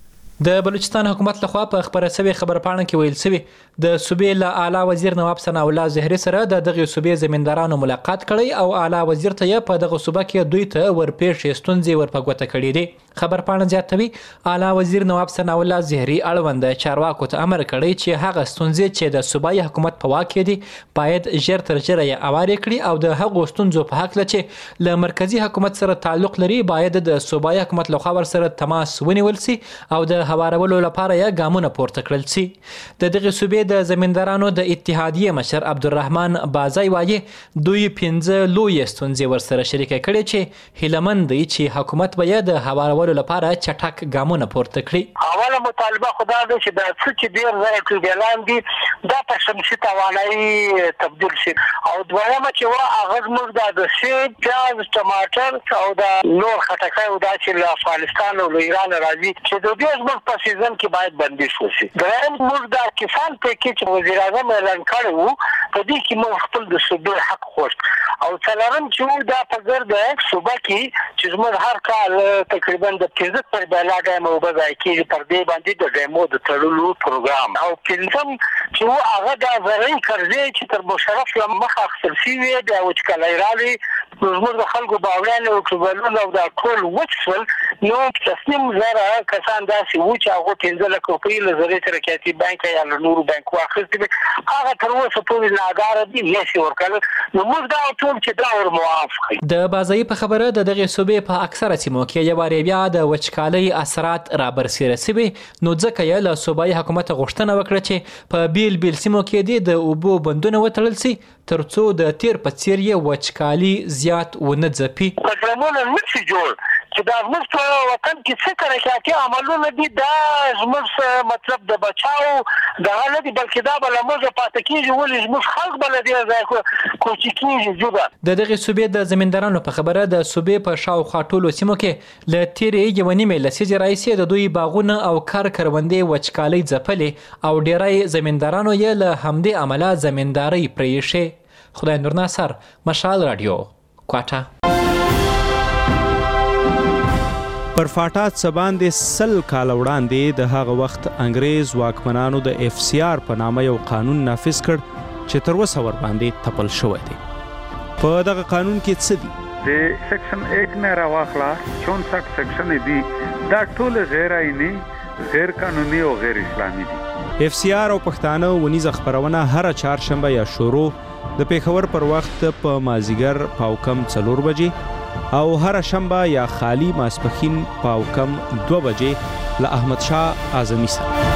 د بلوچستان حکومت لخوا په خبره سوي خبر پاڼه کې ویل سوي د صوبې له اعلی وزیر نواب ثناء الله زهري سره د دغه صوبې زمیندارانو ملاقات کړی او اعلی وزیر ته په دغه صوبه کې دوی ته ورپېښې ستونزې ورپګوته کړې دي. خبر پاڼه زیاتوي اعلی وزیر نواب ثناء الله زهري اړوند چارواکو ته امر کړی چې هغه ستونزې چې د صوبایي حکومت په واک کې دي باید ژر تر ژره یې اوارې کړي او د هغو ستونزو په حق چې له مرکزی حکومت سره تعلق لري باید د صوبایي حکومت لخوا ورسره تماس ونیول سي او د هوارولو لپاره یې ګامونه پورته کړل سي. د دغه صوبې د زمیندارانو د اتحادیې مشر عبدالرحمن بازای وایي دوی پنځه لویې ستونزې ورسره شریکه کړي چې هیلهمند دي چې حکومت به یې د هوارولو لپاره چټک ګامونه پورته کړي. اوله مطالبه خدا ده چې د څه چې ډیر ځای کې اعلان دي دا په شمسي توانایي تبدیل شي او دویمه چې وا هغه موږ د سیب پیاز ټماټر او د نور خټکای او د چې له افغانستان او ایران راځي چې د دې زموږ په سیزن کې باید بندیش وشي. دریم موږ د کسان پیکیج وزیر اعظم اعلان کړی وو په دې کې موږ خپل د صوبې حق خوښ او څلورم چې دا په ګرد صوبه کې چې موږ هر کال تقریبا د پنځه پر بلاګه مو وځي کې پر دې باندې د ډیمو د تړلو پروګرام او پنځم چې هغه د زرعي قرضې چې تر مشرف مخ اخیستل شوی دی او چې کله راځي موږ د خلکو باورانه او کبلونه او د ټول وڅول نو تسلیم زره کسان داسې و چې هغه پنځه لک روپۍ له زرعي ترقیاتي بانک یا له نورو بانکو اخیستي هغه تر اوسه پورې ناګاره دي نشي ورکړل. نو موږ دا ټول چې دا ور موافق کړي. د بازای په خبره د دغه صوبې په اکثره سیمو کې یو بیا د وچکالۍ اثرات را برسېره سوي نو ځکه یې له صوبایي حکومت غوښتنه وکړه چې په بیل بیل سیمو کې د اوبو بندونه وتړل سي ترڅو د تیر په څیر یې وچکالي زیات ونه ځپي. پروګرامونه نشي جوړ چې دا زموږ په وطن کې څه ترقیاتي عملونه دي دا زموږ مطلب د بچاو دا نه دي بلکې دا بل موږ پاتې کیږي ولې زموږ خلک بل دي ځای کوچی کیږي جوړه. د دغه صوبې د زمیندارانو په خبره د صوبې په شاوخوا ټولو سیمو کې له تیرې یو نیمې لسیزې راهیسې د دوی باغونه او کار کروندې وچکالۍ ځپلې او ډیری زمیندارانو یې له همدې عمله زمیندارۍ پرېښې. خدای نور ناصر، مشال رادیو، کوټه. پر فاټا څه باندې سل کاله وړاندې د هغه وخت انګریز واکمنانو د اف سی آر په نامه یو قانون نافذ کړ چې تر اوسه ورباندې تپل شوی دی. په دغه قانون کې څه دي؟ د سیکشن ایک نه راواخلا چونسઠ سیکشن دي، دا ټول غیر آئینی، غیر قانوني او غیر اسلامي دي. اف سی آر او پښتانه ونیزه خبرونه هر چهارشنبه یا شروع د پیښور پر وخت په مازیګر پاو کم څلور بجې او هر شنبه یا خالی ماسپښین پاو کم دو بجې له احمد شاه اعظمي سره.